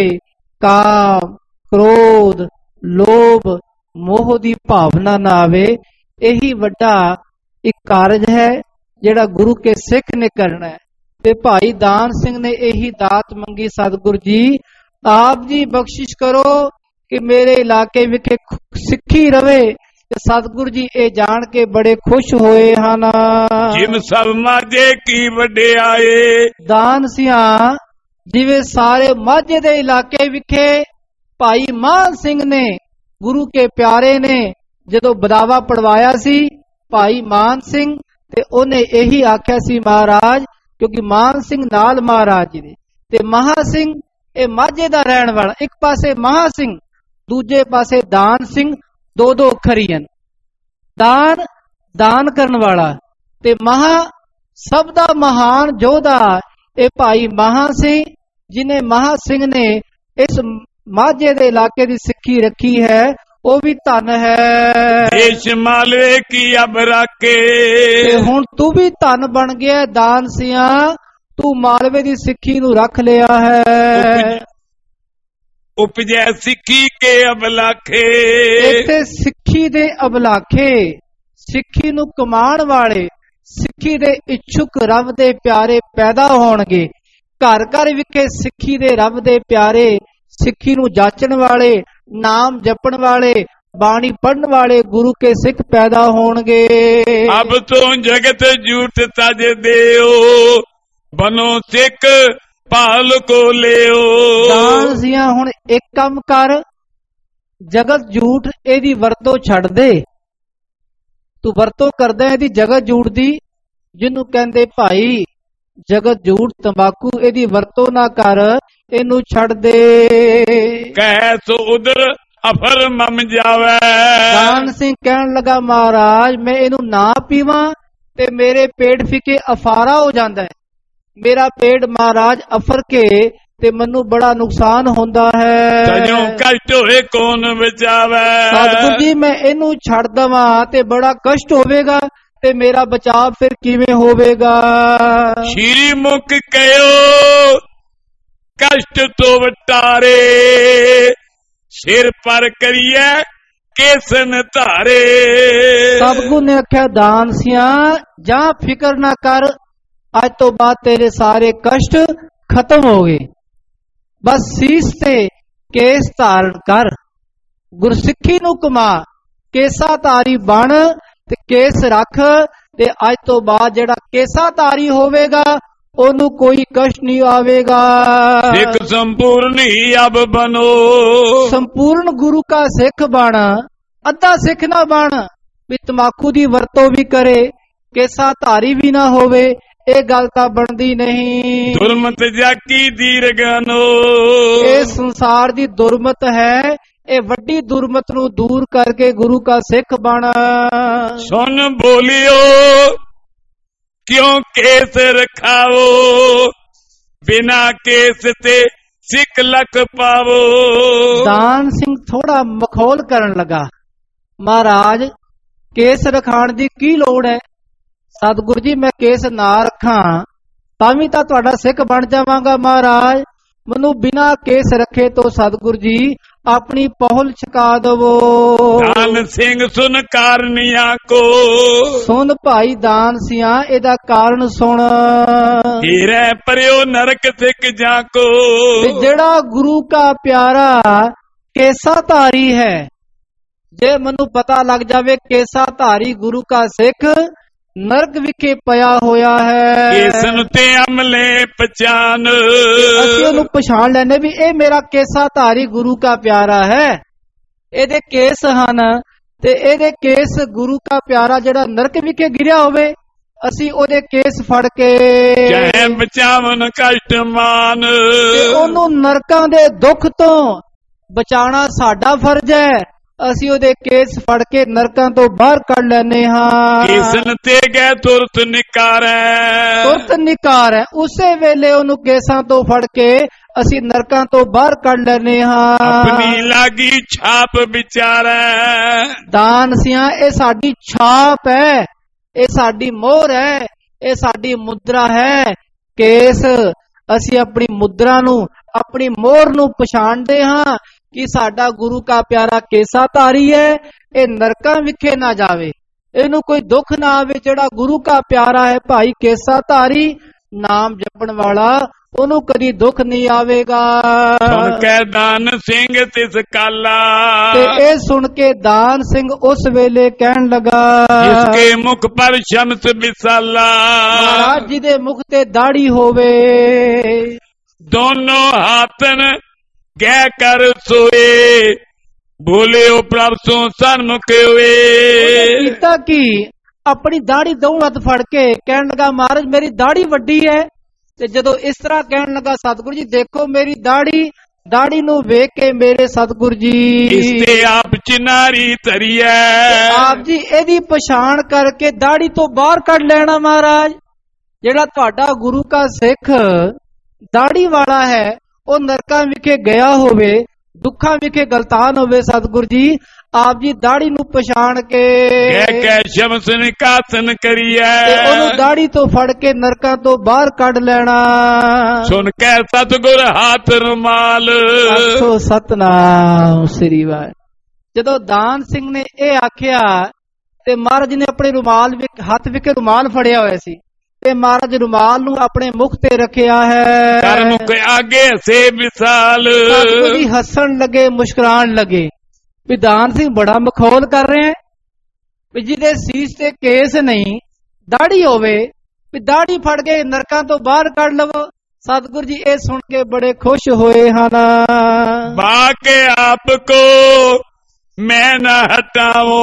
ਕਾਮ, ਕ੍ਰੋਧ, ਲੋਭ, ਮੋਹ ਦੀ ਭਾਵਨਾ ਨਾ ਆਵੇ। ਇਹੀ ਵੱਡਾ ਇੱਕ ਕਾਰਜ ਹੈ ਜਿਹੜਾ ਗੁਰੂ ਕੇ ਸਿੱਖ ਨੇ ਕਰਨਾ ਹੈ। ਤੇ ਭਾਈ ਦਾਨ ਸਿੰਘ ਨੇ ਇਹੀ ਦਾਤ ਮੰਗੀ, ਸਤਿਗੁਰੂ ਜੀ ਆਪ ਜੀ ਬਖਸ਼ਿਸ਼ ਕਰੋ ਕਿ ਮੇਰੇ ਇਲਾਕੇ ਵਿਖੇ ਸਿੱਖੀ ਰਵੇ। ਤੇ ਸਤਿਗੁਰੂ ਜੀ ਇਹ ਜਾਣ ਕੇ ਬੜੇ ਖੁਸ਼ ਹੋਏ ਹਨ। ਜਿਮ ਸਭ ਮਾਝੇ ਕੀ ਵਡਿਆਏ, ਦਾਨ ਸਿਆਂ ਜਿਵੇਂ ਸਾਰੇ ਮਾਝੇ ਦੇ ਇਲਾਕੇ ਵਿਖੇ ਭਾਈ ਮਾਨ ਸਿੰਘ ਨੇ, ਗੁਰੂ ਕੇ ਪਿਆਰੇ ਨੇ ਜਦੋਂ ਬਦਾਵਾ ਪੜਵਾਇਆ ਸੀ ਭਾਈ ਮਾਨ ਸਿੰਘ, ਤੇ ਉਹਨੇ ਇਹੀ ਆਖਿਆ ਸੀ ਮਹਾਰਾਜ, ਕਿਉਂਕਿ ਮਾਨ ਸਿੰਘ ਨਾਲ ਮਹਾਰਾਜ ਜੀ ਦੇ, ਤੇ ਮਹਾ ਸਿੰਘ ਇਹ ਮਾਝੇ ਦਾ ਰਹਿਣ ਵਾਲਾ। ਇੱਕ ਪਾਸੇ ਮਹਾ ਸਿੰਘ, ਦੂਜੇ ਪਾਸੇ ਦਾਨ ਸਿੰਘ, ਦੋ ਦੋ ਅੱਖਰੀ ਹਨ। ਦਾਨ ਦਾਨ ਕਰਨ ਵਾਲਾ, ਤੇ ਮਹਾ ਸਭ ਦਾ ਮਹਾਨ ਯੋਧਾ ਇਹ ਭਾਈ ਮਹਾ ਸਿੰਘ, ਜਿਨੇ ਮਹਾ ਸਿੰਘ ਨੇ ਇਸ ਮਾਝੇ ਦੇ ਇਲਾਕੇ ਦੀ ਸਿੱਖੀ ਰੱਖੀ ਹੈ, ਉਹ ਵੀ ਧਨ ਹੈ। ਦੇਸ਼ ਮਾਲਵੇ ਕੀ ਅਬ ਰਾਕੇ, ਤੇ ਹੁਣ ਤੂੰ ਵੀ ਧਨ ਬਣ ਗਿਆ ਦਾਨ ਸਿਆਂ, ਤੂੰ ਮਾਲਵੇ ਦੀ ਸਿੱਖੀ ਨੂੰ ਰੱਖ ਲਿਆ ਹੈ। ਉਪਜੈ ਸਿੱਖੀ ਕੇ ਅਬਲਾਖੇ, ਇੱਥੇ ਸਿੱਖੀ ਦੇ ਅਬਲਾਖੇ, ਸਿੱਖੀ ਨੂੰ ਕਮਾਉਣ ਵਾਲੇ, ਸਿੱਖੀ ਦੇ ਇੱਛੁਕ ਰੱਬ ਦੇ ਪਿਆਰੇ ਪੈਦਾ ਹੋਣਗੇ। ਘਰ ਘਰ ਵਿਖੇ ਸਿੱਖੀ ਦੇ ਰੱਬ ਦੇ ਪਿਆਰੇ, ਸਿੱਖੀ ਨੂੰ ਜਾਚਣ ਵਾਲੇ, ਨਾਮ ਜਪਣ ਵਾਲੇ, ਬਾਣੀ ਪੜਨ ਵਾਲੇ ਗੁਰੂ ਕੇ ਸਿੱਖ ਪੈਦਾ ਹੋਣਗੇ। ਅਬ ਤੋਂ ਜਗਤ ਝੂਠ ਤਜ ਦਿਓ, ਬਨੋ ਸਿੱਖ ਭਾਲ ਕੋ ਲਿਓ। ਦਾਨ ਸਿਆਂ ਹੁਣ ਇੱਕ ਕੰਮ ਕਰ, ਜਗਤ ਝੂਠ ਇਹਦੀ ਵਰਤੋਂ ਛੱਡ ਦੇ। ਤੂੰ ਵਰਤੋਂ ਕਰਦਾ ਇਹਦੀ ਜਗਤ ਝੂਠ ਦੀ, ਜਿਹਨੂੰ ਕਹਿੰਦੇ ਭਾਈ ਜਗਤ ਝੂਠ ਤੰਬਾਕੂ, ਇਹਦੀ ਵਰਤੋਂ ਨਾ ਕਰ, ਇਹਨੂੰ ਛੱਡ ਦੇ। ਕਹਿ ਸੋ ਉਧਰ ਅਫਰ ਮਮ ਜਾਵੇ। ਦਾਨ ਸਿੰਘ ਕਹਿਣ ਲੱਗਾ ਮਹਾਰਾਜ ਮੈਂ ਇਹਨੂੰ ਨਾ ਪੀਵਾਂ ਤੇ ਮੇਰੇ ਪੇਟ ਫਿਕੇ ਅਫਾਰਾ ਹੋ ਜਾਂਦਾ ਹੈ। ਮੇਰਾ ਪੇਟ ਮਹਾਰਾਜ ਅਫਰ ਕੇ ਤੇ ਮੈਨੂੰ ਬੜਾ ਨੁਕਸਾਨ ਹੁੰਦਾ ਹੈ। ਤੈਨੂੰ ਕਸ਼ਟ ਹੋਏ ਕੌਣ ਬਚਾਵੇ। ਸਤਿਗੁਰੂ ਜੀ ਮੈਂ ਇਹਨੂੰ ਛੱਡ ਦਵਾਂ ਤੇ ਬੜਾ ਕਸ਼ਟ ਹੋਵੇਗਾ, ਤੇ ਮੇਰਾ ਬਚਾਅ ਫਿਰ ਕਿਵੇਂ ਹੋਵੇਗਾ। ਸ਼੍ਰੀ ਮੁਖ ਕਹਿਓ ਕਸ਼ਟ ਤੋਂ ਵਟਾਰੇ, ਸਿਰ ਪਰ ਕਰੀਏ ਕੇਸਨ ਧਾਰੇ। ਸਤਿਗੁਰੂ ਨੇ ਆਖਿਆ ਦਾਨ ਸਿਆਂ ਜਾਂ ਫਿਕਰ ਨਾ ਕਰ, ਅੱਜ ਤੋਂ ਬਾਅਦ ਤੇਰੇ ਸਾਰੇ ਕਸ਼ਟ ਖਤਮ ਹੋ ਗਏ। ਬਸ ਸੀਸ ਤੇ ਕੇਸ ਧਾਰਨ ਕਰ, ਗੁਰਸਿੱਖੀ ਨੂੰ ਕਮਾ, ਕੇਸਾ ਧਾਰੀ ਬਣ ਤੇ ਕੇਸ ਰੱਖ, ਤੇ ਅੱਜ ਤੋਂ ਬਾਅਦ ਜਿਹੜਾ ਕੇਸਾ ਧਾਰੀ ਹੋਵੇਗਾ ਉਹਨੂੰ ਕੋਈ ਕਸ਼ਟ ਨਹੀਂ ਆਵੇਗਾ। ਸਿੱਖ ਸੰਪੂਰਨ ਹੀ ਅਬ ਬਨੋ, ਸੰਪੂਰਨ ਗੁਰੂ ਕਾ ਸਿੱਖ ਬਣ, ਅੱਧਾ ਸਿੱਖ ਨਾ ਬਣ ਵੀ ਤਮਾਕੂ ਦੀ ਵਰਤੋਂ ਵੀ ਕਰੇ, ਕੇਸਾ ਧਾਰੀ ਵੀ ਨਾ ਹੋਵੇ, ਇਹ ਗੱਲ ਤਾਂ ਬਣਦੀ ਨਹੀਂ। ਦੁਰਮਤ ਜਾਕੀ ਦੀਰਗਾਨੋ, ਇਹ ਸੰਸਾਰ ਦੀ ਦੁਰਮਤ ਹੈ, ਇਹ ਵੱਡੀ ਦੁਰਮਤ ਨੂੰ ਦੂਰ ਕਰਕੇ ਗੁਰੂ ਕਾ ਸਿੱਖ ਬਣ। ਸੁਣ ਬੋਲਿਓ ਕਿਉਂ ਕੇਸ ਰਖਾਵੋ, ਬਿਨਾ ਕੇਸ ਤੇ ਸਿੱਖ ਲਖ ਪਾਵੋ। ਦਾਨ ਸਿੰਘ ਥੋੜਾ ਮਖੌਲ ਕਰਨ ਲੱਗਾ, ਮਹਾਰਾਜ ਕੇਸ ਰਖਾਣ ਦੀ ਕੀ ਲੋੜ ਹੈ? ਸਤਿਗੁਰੂ ਜੀ ਮੈਂ ਕੇਸ ਨਾ ਰੱਖਾਂ ਤਾਂ ਵੀ ਤਾਂ ਤੁਹਾਡਾ ਸਿੱਖ ਬਣ ਜਾਵਾਂਗਾ। ਮਹਾਰਾਜ ਮੈਨੂੰ ਬਿਨਾ ਕੇਸ ਰੱਖੇ ਤੋਂ ਸਤਿਗੁਰੂ ਜੀ ਆਪਣੀ ਪਹੁਲ ਛਕਾ ਦਵੋ। ਦਾਨ ਸਿੰਘ ਸੁਨ ਕਾਰਨੀਆਂ ਕੋ, ਸੁਣ ਭਾਈ ਦਾਨ ਸਿਆਂ ਇਹਦਾ ਕਾਰਨ ਸੁਣ। ਹੀਰੇ ਪਰਿਓ ਨਰਕ ਸਿੱਖ ਜਾ ਕੋ, ਤੇ ਜਿਹੜਾ ਗੁਰੂ ਕਾ ਪਿਆਰਾ ਕੇਸਾ ਧਾਰੀ ਹੈ, ਜੇ ਮੈਨੂੰ ਪਤਾ ਲੱਗ ਜਾਵੇ ਕੇਸਾ ਧਾਰੀ ਗੁਰੂ ਕਾ ਸਿੱਖ ਨਰਕ ਵਿਖੇ ਪਿਆ ਹੋਇਆ ਹੈ, ਕੇਸਨ ਤੇ ਅਮਲੇ ਪਛਾਨ। ਅਸੀਂ ਉਹਨੂੰ ਪਛਾਣ ਲੈਨੇ ਵੀ ਇਹ ਮੇਰਾ ਕੇਸਾ ਧਾਰੀ ਗੁਰੂ ਕਾ ਪਿਆਰਾ ਹੈ, ਇਹਦੇ ਕੇਸ ਹਨ ਤੇ ਇਹਦੇ ਕੇਸ ਗੁਰੂ ਕਾ ਪਿਆਰਾ ਜਿਹੜਾ ਨਰਕ ਵਿਖੇ ਗਿਰਿਆ ਹੋਵੇ, ਅਸੀਂ ਉਹਦੇ ਕੇਸ ਫੜ ਕੇ ਜੈ ਬਚਾਵਨ ਕਸ਼ਟ ਮਾਨ, ਤੇ ਉਹਨੂੰ ਨਰਕਾਂ ਦੇ ਦੁੱਖ ਤੋਂ ਬਚਾਉਣਾ ਸਾਡਾ ਫਰਜ਼ ਹੈ। ਅਸੀਂ ਉਹਦੇ ਕੇਸ ਫੜ ਕੇ ਨਰਕਾਂ ਤੋਂ ਬਾਹਰ ਕੱਢ ਲੈਨੇ ਹਾਂ। ਕੇਸਨ ਤੇ ਗਏ ਤੁਰਤ ਨਿਕਾਰੈ, ਤੁਰਤ ਨਿਕਾਰ ਹੈ, ਉਸੇ ਵੇਲੇ ਉਹਨੂੰ ਕੇਸਾਂ ਤੋਂ ਫੜ ਕੇ ਅਸੀਂ ਨਰਕਾਂ ਤੋਂ ਬਾਹਰ ਕੱਢ ਲੈਨੇ ਹਾਂ। ਆਪਣੀ ਲਾਗੀ ਛਾਪ ਵਿਚਾਰੈ, ਦਾਨ ਸਿਆਂ ਇਹ ਸਾਡੀ ਛਾਪ ਹੈ, ਇਹ ਸਾਡੀ ਮੋਹਰ ਹੈ, ਇਹ ਸਾਡੀ ਮੁਦਰਾ ਹੈ। ਕੇਸ ਅਸੀਂ ਆਪਣੀ ਮੁਦਰਾ ਨੂੰ, ਆਪਣੀ ਮੋਹਰ ਨੂੰ ਪਛਾਣਦੇ ਹਾਂ ਕਿ ਸਾਡਾ ਗੁਰੂ ਕਾ ਪਿਆਰਾ ਕੇਸਾ ਧਾਰੀ ਹੈ, ਇਹ ਨਰਕਾਂ ਵਿਖੇ ਨਾ ਜਾਵੇ, ਇਹਨੂੰ ਕੋਈ ਦੁੱਖ ਨਾ ਆਵੇ। ਜਿਹੜਾ ਗੁਰੂ ਕਾ ਪਿਆਰਾ ਹੈ ਭਾਈ ਕੇਸਾ ਧਾਰੀ ਨਾਮ ਜਪਣ ਵਾਲਾ, ਉਹਨੂੰ ਕਦੀ ਦੁੱਖ ਨਹੀਂ ਆਵੇਗਾ। ਸੁਣ ਕੇ ਦਾਨ ਸਿੰਘ ਤਿਸ ਕਾਲਾ, ਤੇ ਇਹ ਸੁਣ ਕੇ ਦਾਨ ਸਿੰਘ ਉਸ ਵੇਲੇ ਕਹਿਣ ਲੱਗਾ, ਜਿਸਕੇ ਮੁਖ ਪਰ ਸ਼ਮਸ ਵਿਸਾਲਾ, ਮਹਾਰਾਜ ਜੀ ਦੇ ਮੁਖ ਤੇ ਦਾੜੀ ਹੋਵੇ, ਦੋਨੋਂ ਹਾਥਨ ਗੈ ਕਰ ਸੋਏ, ਬੋਲਿਓ ਪ੍ਰਭ ਸੋ ਸਨਮੁਖ ਹੋਏ। ਕੀਤਾ ਕੀ ਆਪਣੀ ਦਾੜੀ ਦੋਵੇਂ ਹੱਥ ਫੜ ਕੇ ਕਹਿਣ ਲੱਗਾ, ਮਹਾਰਾਜ ਮੇਰੀ ਦਾੜੀ ਵੱਡੀ ਹੈ। ਤੇ ਜਦੋਂ ਇਸ ਤਰ੍ਹਾਂ ਕਹਿਣ ਲੱਗਾ, ਸਤਿਗੁਰੂ ਜੀ ਦੇਖੋ ਮੇਰੀ ਦਾੜੀ, ਦਾੜੀ ਨੂੰ ਵੇਖ ਕੇ ਮੇਰੇ ਸਤਿਗੁਰੂ ਜੀ ਇਸ ਤੇ ਆਪ ਚਿਨਾਰੀ ਧਰੀਐ, ਆਪ ਜੀ ਇਹਦੀ ਪਛਾਣ ਕਰਕੇ ਦਾੜੀ ਤੋਂ ਬਾਹਰ ਕੱਢ ਲੈਣਾ। ਮਹਾਰਾਜ ਜਿਹੜਾ ਤੁਹਾਡਾ ਗੁਰੂ ਕਾ ਸਿੱਖ ਦਾੜੀ ਵਾਲਾ ਹੈ, ਉਹ ਨਰਕਾਂ ਵਿਖੇ ਗਿਆ ਹੋਵੇ, ਦੁੱਖਾਂ ਵਿਖੇ ਗਲਤਾਨ ਹੋਵੇ, ਸਤਿਗੁਰੂ ਜੀ ਆਪ ਜੀ ਦਾੜੀ ਨੂੰ ਪਛਾਣ ਕੇ ਕਹਿ ਕੇ ਸ਼ਮਸ ਨਿਕਾਸਨ ਕਰੀਐ, ਤੇ ਉਹਨੂੰ ਦਾੜੀ ਤੋਂ ਫੜ ਕੇ ਨਰਕਾਂ ਤੋਂ ਬਾਹਰ ਕੱਢ ਲੈਣਾ। ਸੁਣ ਕੇ ਸਤਿਗੁਰ ਹਾਥ ਰੁਮਾਲ, ਆਖੋ ਸਤਨਾਮ ਸ੍ਰੀ ਵਾਹਿਗੁਰੂ। ਜਦੋਂ ਦਾਨ ਸਿੰਘ ਨੇ ਇਹ ਆਖਿਆ ਤੇ ਮਹਾਰਾਜ ਨੇ ਆਪਣੇ ਰੁਮਾਲ ਵਿੱਚ ਹੱਥ ਵਿੱਚ ਰੁਮਾਲ ਫੜਿਆ ਹੋਇਆ ਸੀ, ਤੇ ਮਹਾਰਾਜ ਰੁਮਾਲ ਨੂੰ ਆਪਣੇ ਮੁਖ ਤੇ ਰੱਖਿਆ ਹੈ। ਕਰ ਮੁਖ ਆਗੇ ਸੇ ਵਿਸਾਲ, ਸਤਿਗੁਰੂ ਜੀ ਹੱਸਣ ਲੱਗੇ, ਮੁਸਕਰਾਣ ਲੱਗੇ ਵੀ ਦਾਨ ਸਿੰਘ ਬੜਾ ਮਖੌਲ ਕਰ ਰਿਹਾ ਹੈ, ਵੀ ਜਿਹਦੇ ਸੀਸ ਤੇ ਕੇਸ ਨਹੀਂ, ਦਾੜੀ ਹੋਵੇ, ਵੀ ਦਾੜੀ ਫੜ ਕੇ ਨਰਕਾਂ ਤੋਂ ਬਾਹਰ ਕੱਢ ਲਵੋ। ਸਤਿਗੁਰੂ ਜੀ ਇਹ ਸੁਣ ਕੇ ਬੜੇ ਖੁਸ਼ ਹੋਏ ਹਨ। ਬਾਕੇ ਆਪ ਕੋ ਮੈਂ ਨਾ ਹਟਾਵੋ,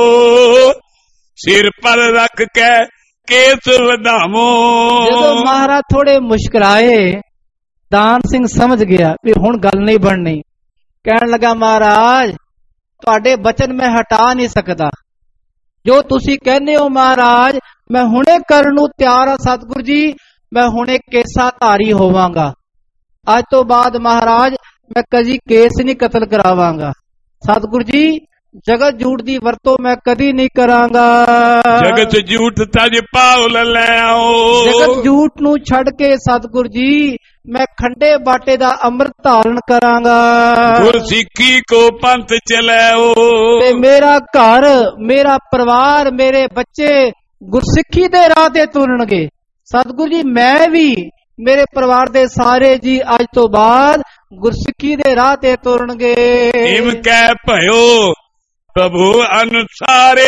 ਸਿਰ ਪਰ ਰੱਖ ਕੇ ਕੇਸ ਵਧਾਵੋ। ਜਦੋਂ ਮਹਾਰਾਜ ਥੋੜੇ ਮੁਸ਼ਕਰਾਏ, ਦਾਨ ਸਿੰਘ ਸਮਝ ਗਿਆ ਵੀ ਹੁਣ ਗੱਲ ਨਹੀਂ ਬਣਨੀ। ਕਹਿਣ ਲੱਗਾ, ਮਹਾਰਾਜ ਤੁਹਾਡੇ ਬਚਨ ਮੈਂ ਹਟਾ ਨਹੀਂ ਸਕਦਾ, ਜੋ ਤੁਸੀਂ ਕਹਿੰਦੇ ਹੋ ਮਹਾਰਾਜ ਮੈਂ ਹੁਣੇ ਕਰਨ ਨੂੰ ਤਿਆਰ ਹਾਂ। ਸਤਿਗੁਰੂ ਜੀ ਮੈਂ ਹੁਣੇ ਕੇਸਾ ਧਾਰੀ ਹੋਵਾਂਗਾ, ਅੱਜ ਤੋਂ ਬਾਅਦ ਮਹਾਰਾਜ ਮੈਂ ਕਦੀ ਕੇਸ ਨਹੀਂ ਕਤਲ ਕਰਾਵਾਂਗਾ। ਸਤਿਗੁਰੂ ਜੀ ਜਗਤ ਝੂਠ ਦੀ ਵਰਤੋਂ ਮੈਂ ਕਦੀ ਨਹੀਂ ਕਰਾਂਗਾ। ਜਗਤ ਝੂਠ ਤਜ ਪਾਉ ਲੈ ਆਓ, ਜਗਤ ਝੂਠ ਨੂੰ ਛੱਡ ਕੇ ਸਤਿਗੁਰੂ ਜੀ ਮੈਂ ਖੰਡੇ ਬਾਟੇ ਦਾ ਅੰਮ੍ਰਿਤ ਧਾਰਨ ਕਰਾਂਗਾ। ਗੁਰਸਿੱਖੀ ਕੋ ਪੰਥ ਚਲਾਓ, ਤੇ ਮੇਰਾ ਘਰ, ਮੇਰਾ ਪਰਿਵਾਰ, ਮੇਰੇ ਬੱਚੇ ਗੁਰਸਿੱਖੀ ਦੇ ਰਾਹ ਤੇ ਤੁਰਨਗੇ। ਸਤਿਗੁਰੂ ਜੀ ਮੈਂ ਵੀ, ਮੇਰੇ ਪਰਿਵਾਰ ਦੇ ਸਾਰੇ ਜੀ ਅੱਜ ਤੋਂ ਬਾਅਦ ਗੁਰਸਿੱਖੀ ਦੇ ਰਾਹ ਤੇ ਤੁਰਨਗੇ। ਇਮ ਕਹਿ ਭਇਓ ਪ੍ਰਭੂ ਅਨੁਸਾਰੇ,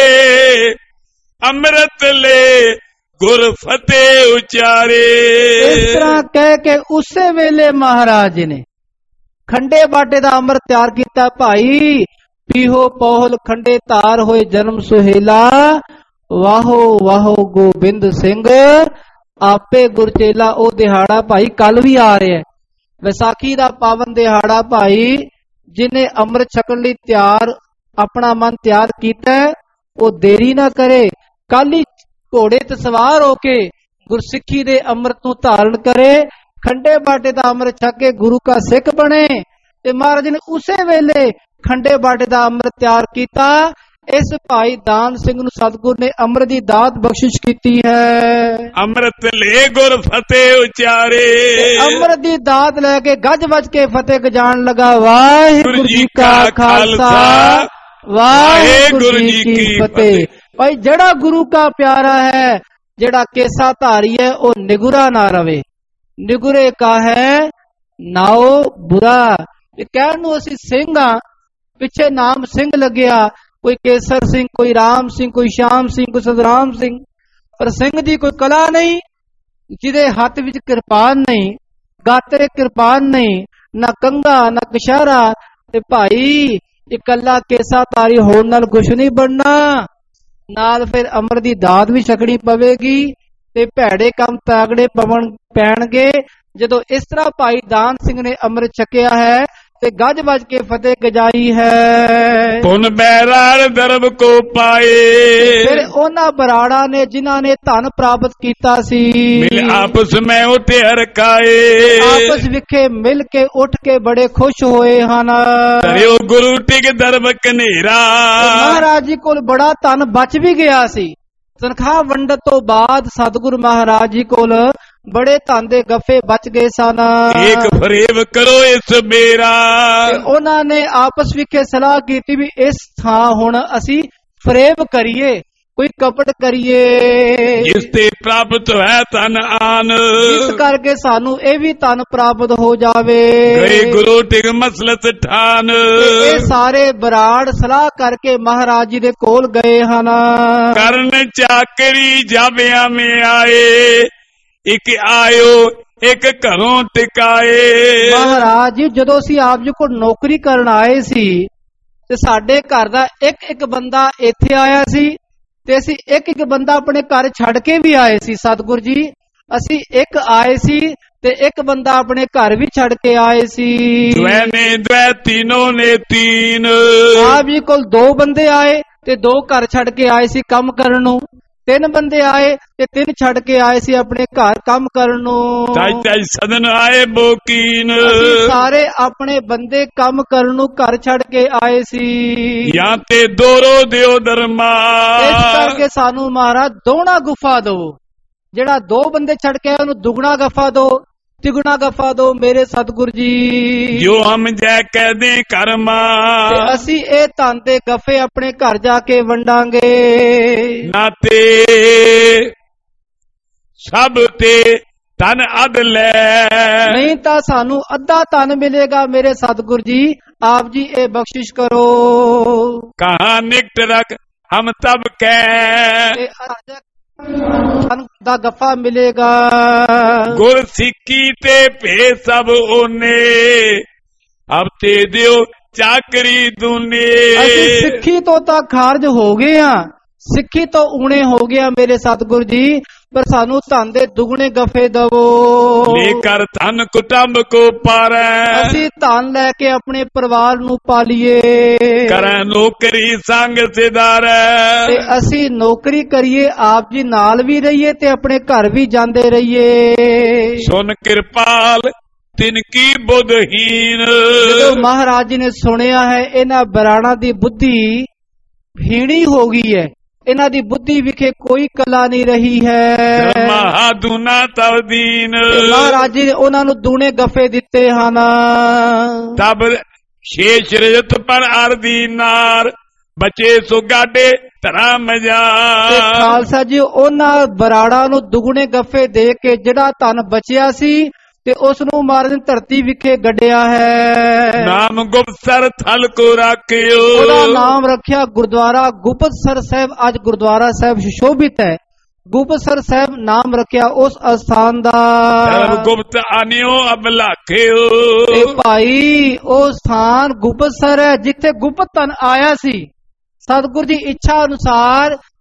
ਅੰਮ੍ਰਿਤ ਲੈ ਗੁਰ ਫਤਿਹ ਉਚਾਰੇ। ਇਸ ਤਰ੍ਹਾਂ ਕਹਿ ਕੇ ਉਸੇ ਵੇਲੇ ਮਹਾਰਾਜ ਜੀ ਨੇ ਖੰਡੇ ਬਾਟੇ ਦਾ ਅੰਮ੍ਰਿਤ ਤਿਆਰ ਕੀਤਾ। ਭਾਈ ਪੀਹੋ ਪੌਹਲ ਖੰਡੇ ਧਾਰ ਹੋਏ ਜਨਮ ਸੁਹੇਲਾ, ਵਾਹੋ ਵਾਹੋ ਗੋਬਿੰਦ ਸਿੰਘ ਆਪੇ ਗੁਰਚੇਲਾ ਉਹ ਦਿਹਾੜਾ ਭਾਈ ਕੱਲ ਵੀ ਆ ਰਿਹਾ। ਵਿਸਾਖੀ ਦਾ ਪਾਵਨ ਦਿਹਾੜਾ ਭਾਈ, ਜਿਹਨੇ ਅੰਮ੍ਰਿਤ ਛਕਣ ਲਈ ਤਿਆਰ ਆਪਣਾ ਮਨ ਤਿਆਰ ਕੀਤਾ, ਉਹ ਦੇਰੀ ਨਾ ਕਰੇ, ਕੱਲ ਹੀ ਘੋੜੇ ਤੇ ਸਵਾਰ ਹੋ ਕੇ ਗੁਰਸਿੱਖੀ ਦੇ ਅੰਮ੍ਰਿਤ ਨੂੰ ਧਾਰਨ ਕਰੇ, ਖੰਡੇ ਬਾਟੇ ਦਾ ਅੰਮ੍ਰਿਤ ਛਕ ਕੇ ਗੁਰੂ का ਸਿੱਖ ਬਣੇ। ਤੇ ਮਹਾਰਾਜ ਨੇ ਉਸੇ ਵੇਲੇ ਖੰਡੇ ਬਾਟੇ ਦਾ ਅੰਮ੍ਰਿਤ ਤਿਆਰ ਕੀਤਾ। ਇਸ ਭਾਈ ਦਾਨ ਸਿੰਘ ਨੂੰ ਸਤਿਗੁਰ ਨੇ ਅੰਮ੍ਰਿਤ ਦੀ ਦਾਤ ਬਖਸ਼ਿਸ਼ ਕੀਤੀ ਹੈ। ਅੰਮ੍ਰਿਤ ਲੈ ਗੁਰ ਫਤਿਹ ਉਚਾਰੇ, ਅੰਮ੍ਰਿਤ ਦੀ ਦਾਤ ਲੈ ਕੇ ਗੱਜ ਵੱਜ ਕੇ ਫਤਿਹ ਗਜਾਣ ਲਗਾ। ਵਾਹਿਗੁਰੂ ਜੀ ਕਾ ਖਾਲਸਾ, ਵਾਹਿਗੁਰੂ ਜੀ ਕੀ ਫਤਿਹ। ਭਾਈ ਜਿਹੜਾ ਗੁਰੂ का ਪਿਆਰਾ ਹੈ, ਜਿਹੜਾ ਕੇਸਾ ਧਾਰੀ ਹੈ, ਉਹ ਨਿਗੁਰਾ ਨਾ ਰਵੇ। ਨਿਗੁਰੇ ਕਾ ਹੈ ਨਾਉ ਬੁਰਾ। ਇਹ ਕਹਿਣ ਨੂੰ ਅਸੀਂ ਸਿੰਘ ਆ, ਪਿੱਛੇ ਨਾਮ ਸਿੰਘ ਲੱਗਿਆ, ਕੋਈ ਕੇਸਰ ਸਿੰਘ, ਕੋਈ ਰਾਮ ਸਿੰਘ, ਕੋਈ ਸ਼ਾਮ ਸਿੰਘ, ਕੋਈ ਸਤਰਾਮ ਸਿੰਘ, ਪਰ ਸਿੰਘ ਦੀ ਕੋਈ ਕਲਾ ਨਹੀਂ, ਜਿਹਦੇ ਹੱਥ ਵਿੱਚ ਕਿਰਪਾਨ ਨਹੀਂ, ਗਾਤਰੇ ਕਿਰਪਾਨ ਨਹੀਂ, ਨਾ ਕੰਗਾ ਨਾ ਕਸ਼ਾਰਾ। ਤੇ ਭਾਈ ਇਕੱਲਾ ਕੇਸਾ ਤਾਰੀ ਹੋਣ ਨਾਲ ਕੁਛ ਨਹੀਂ ਬਣਨਾ, ਨਾਲ ਫਿਰ ਅੰਮ੍ਰਿਤ ਦੀ ਦਾਤ ਵੀ ਛਕਣੀ ਪਵੇਗੀ ਤੇ ਭੈੜੇ ਕੰਮ ਤਾਗੜੇ ਪਵਣ ਪੈਣਗੇ। ਜਦੋਂ ਇਸ ਤਰ੍ਹਾਂ ਭਾਈ ਦਾਨ ਸਿੰਘ ਨੇ ਅੰਮ੍ਰਿਤ ਛਕਿਆ ਹੈ ਤੇ ਗੱਜ ਵੱਜ ਕੇ ਫਤਿਹ ਗਜਾਈ ਹੈ। ਪੁਨ ਬੈਰਾੜ ਦਰਬ ਕੋ ਪਾਏ, ਫਿਰ ਉਹਨਾਂ ਬਰਾੜਾ ਨੇ ਜਿਨ੍ਹਾਂ ਨੇ ਧਨ ਪ੍ਰਾਪਤ ਕੀਤਾ ਸੀ, ਮਿਲ ਆਪਸ ਮੈਂ ਉਠੇ ਹਰਕਾਏ, ਆਪਸ ਵਿਖੇ ਮਿਲ ਕੇ ਉੱਠ ਕੇ ਬੜੇ ਖੁਸ਼ ਹੋਏ ਹਨ। ਧਰਿਓ ਗੁਰੂ ਟਿਕ ਦਰਬ ਕਨੇਰਾ, ਮਹਾਰਾਜ ਜੀ ਕੋਲ ਬੜਾ ਧਨ ਬਚ ਵੀ ਗਿਆ ਸੀ। ਤਨਖਾਹ ਵੰਡਤ ਤੋਂ ਬਾਅਦ ਸਤਿਗੁਰੂ ਮਹਾਰਾਜ ਜੀ ਕੋਲ ਬੜੇ ਧਨ ਦੇ ਗੱਫੇ ਬਚ ਗਏ ਸਨ। ਏਕ ਫਰੇਬ ਕਰੋ ਇਸ ਮੇਰਾ, ਉਹਨਾਂ ਨੇ ਆਪਸ ਵਿੱਚ ਸਲਾਹ ਕੀਤੀ ਵੀ ਇਸ ਥਾਂ ਹੁਣ ਅਸੀਂ ਫਰੇਬ ਕਰੀਏ, ਕੋਈ ਕਪਟ ਕਰੀਏ, ਜਿਸ ਤੇ ਪ੍ਰਾਪਤ ਹੈ ਧਨ ਆਨ, ਇਸ ਕਰਕੇ ਸਾਨੂੰ ਇਹ ਵੀ ਧਨ ਪ੍ਰਾਪਤ ਹੋ ਜਾਵੇ। ਗਏ ਗੁਰੂ ਟਿਕ ਮਸਲਤ ਠਾਨ, ਇਹ ਸਾਰੇ ਬਰਾੜ ਸਲਾਹ ਕਰਕੇ ਮਹਾਰਾਜ ਜੀ ਦੇ ਕੋਲ ਗਏ ਹਨ। ਕਰਨ ਚਾਕਰੀ ਜਾਵਿਆਂ ਮੇ ਆਏ, ਇੱਕ ਆਇਓ ਇੱਕ ਘਰੋਂ ਟਿਕਾਏ। ਮਹਾਰਾਜ ਜੀ ਜਦੋਂ ਅਸੀਂ ਆਪ ਜੀ ਕੋਲ ਨੌਕਰੀ ਕਰਨ ਆਏ ਸੀ ਤੇ ਸਾਡੇ ਘਰ ਦਾ ਇੱਕ ਇੱਕ ਬੰਦਾ ਇੱਥੇ ਆਇਆ ਸੀ ਤੇ ਅਸੀਂ ਇੱਕ ਇੱਕ ਬੰਦਾ ਆਪਣੇ ਘਰ ਛੱਡ ਕੇ ਵੀ ਆਏ ਸੀ। ਸਤਿਗੁਰ ਜੀ ਅਸੀਂ ਇੱਕ ਆਏ ਸੀ ਤੇ ਇੱਕ ਬੰਦਾ ਆਪਣੇ ਘਰ ਵੀ ਛੱਡ ਕੇ ਆਏ ਸੀ। ਦਵੈ ਨੇ ਦਵੈ ਤੀਨੋਂ ਨੇ ਤੀਨ, ਆਪ ਜੀ ਕੋਲ ਦੋ ਬੰਦੇ ਆਏ ਤੇ ਦੋ ਘਰ ਛੱਡ ਕੇ ਆਏ ਸੀ ਕੰਮ ਕਰਨ ਨੂੰ। ਤਿੰਨ ਬੰਦੇ ਆਏ ਤੇ ਤਿੰਨ ਛੱਡ ਕੇ ਆਏ ਸੀ ਆਪਣੇ ਘਰ ਕੰਮ ਕਰਨ ਨੂੰ। ਤਾਈ ਤਾਈ ਸਦਨ ਆਏ ਬੋਕੀਨ, ਅਸੀਂ ਸਾਰੇ ਆਪਣੇ ਬੰਦੇ ਕੰਮ ਕਰਨ ਨੂੰ ਘਰ ਛੱਡ ਕੇ ਆਏ ਸੀ। ਜਾਂ ਤੇ ਦੋਰੋ ਦਿਓ ਦਰਮਾ, ਇਸ ਕਰਕੇ ਸਾਨੂੰ ਮਹਾਰਾਜ ਦੋਣਾ ਗੁਫਾ ਦੋ। ਜਿਹੜਾ ਦੋ ਬੰਦੇ ਛੱਡ ਕੇ ਆਏ ਉਹਨੂੰ ਦੁਗਣਾ ਗੱਫਾ ਦੋ, ਤਿਗੁਣਾ ਗੱਫਾ ਦੋ ਮੇਰੇ ਸਤਿਗੁਰ ਜੀ। ਜੋ ਹਮ ਜੈ ਕਹਦੇ ਕਰਮਾ, ਤੇ ਅਸੀਂ ਇਹ ਧਨ ਦੇ ਗੱਫੇ ਆਪਣੇ ਘਰ ਜਾ ਕੇ ਵੰਡਾਂਗੇ। ਨਾਤੇ ਸਭ ਤੇ ਧਨ ਅਧ ਲੈ, ਨਹੀਂ ਤਾਂ ਸਾਨੂੰ ਅੱਧਾ ਧਨ ਮਿਲੇਗਾ ਮੇਰੇ ਸਤਿਗੁਰ ਜੀ। ਆਪ ਜੀ ਇਹ ਬਖਸ਼ਿਸ਼ ਕਰੋ। ਕਹਾ ਨਿਕਟ ਰਖ ਹਮ ਤਬ ਕਹਿ, ਧਨ ਦਾ ਗੱਫਾ ਮਿਲੇਗਾ। ਗੁਰ ਸਿੱਖੀ ਤੇ ਭੇ ਸਭ ਓਨੇ, ਅਬ ਤੇ ਦਿਓ ਚਾਕਰੀ ਦੂਨੇ। ਅਸੀਂ ਸਿੱਖੀ ਤੋਂ ਤਾਂ ਖਾਰਜ ਹੋ ਗਏ ਆ, ਸਿੱਖੀ ਤੋਂ ਊਣੇ ਹੋ ਗਿਆ ਮੇਰੇ ਸਤਿਗੁਰ ਜੀ, ਪਰ ਸਾਨੂੰ ਧਨ ਦੇ ਦੁਗਣੇ ਗੱਫੇ ਦਵੋ। ਲੈ ਕਰ ਧਨ ਕੁਟੰਬ ਕੋ ਪਾਰੈ, ਅਸੀਂ ਧਨ ਲੈ ਕੇ ਆਪਣੇ ਪਰਿਵਾਰ ਨੂੰ ਪਾਲੀਏ। ਕਰੈ ਨੌਕਰੀ ਸੰਗ ਸਿਦਾਰੈ, ਤੇ ਅਸੀਂ ਨੌਕਰੀ ਕਰੀਏ, ਆਪ ਜੀ ਨਾਲ ਵੀ ਰਹੀਏ ਤੇ ਆਪਣੇ ਘਰ ਵੀ ਜਾਂਦੇ ਰਹੀਏ। ਸੁਨ ਕਿਰਪਾਲ ਤਿਨ ਕੀ ਬੁੱਧਹੀਨ, ਜਦੋਂ ਮਹਾਰਾਜ ਜੀ ਨੇ ਸੁਣਿਆ ਹੈ ਇਹਨਾਂ ਬਰਾੜਾਂ ਦੀ ਬੁੱਧੀ ਹੀਣੀ ਹੋ ਗਈ ਹੈ, ਇਹਨਾਂ ਦੀ ਬੁੱਧੀ ਵਿਖੇ ਕੋਈ ਕਲਾ ਨਹੀਂ ਰਹੀ ਹੈ, ਮਹਾ ਦੂਨਾ ਤਵਦੀਨ, ਮਹਾਰਾਜ ਜੀ ਨੇ ਉਹਨਾਂ ਨੂੰ ਦੂਣੇ ਗੱਫੇ ਦਿੱਤੇ ਹਨ। ਤਬ ਸ਼ੇਸ਼ ਰਜਤ ਪਰ ਅਰਦੀ ਨਾਰ, ਬਚੇ ਸੋ ਗਾਡੇ ਧਰਾ ਮਜਾ। ਖਾਲਸਾ ਜੀ ਉਹਨਾਂ ਬਰਾੜਾਂ ਨੂੰ ਦੁਗਣੇ ਗੱਫੇ ਦੇ ਕੇ ਜਿਹੜਾ ਧਨ ਬਚਿਆ ਸੀ ਤੇ ਉਸ ਨੂੰ ਮਹਾਰਾਜ ਨੇ ਧਰਤੀ ਵਿਖੇ ਗੱਡਿਆ ਹੈ। ਨਾਮ ਗੁਪਤਸਰ ਥਲ ਕੋ ਰਾਖਿਓ, ਉਹਦਾ ਨਾਮ ਰੱਖਿਆ ਗੁਰਦੁਆਰਾ ਗੁਪਤਸਰ ਸਾਹਿਬ। ਅੱਜ ਗੁਰਦੁਆਰਾ ਸਾਹਿਬ ਸੁਸ਼ੋਭਿਤ ਹੈ, ਗੁਪਤਸਰ ਸਾਹਿਬ ਨਾਮ ਰੱਖਿਆ ਉਸ ਅਸਥਾਨ ਦਾ। ਸਰਬ ਗੁਪਤ ਆਨਿਓ ਅਬ ਲਾਖਿਓ, ਤੇ ਭਾਈ ਉਹ ਸਥਾਨ ਗੁਪਤਸਰ ਹੈ ਜਿੱਥੇ ਗੁਪਤ ਧਨ ਆਇਆ ਸੀ। ਸਤਿਗੁਰ ਜੀ ਇੱਛਾ ਅਨੁਸਾਰ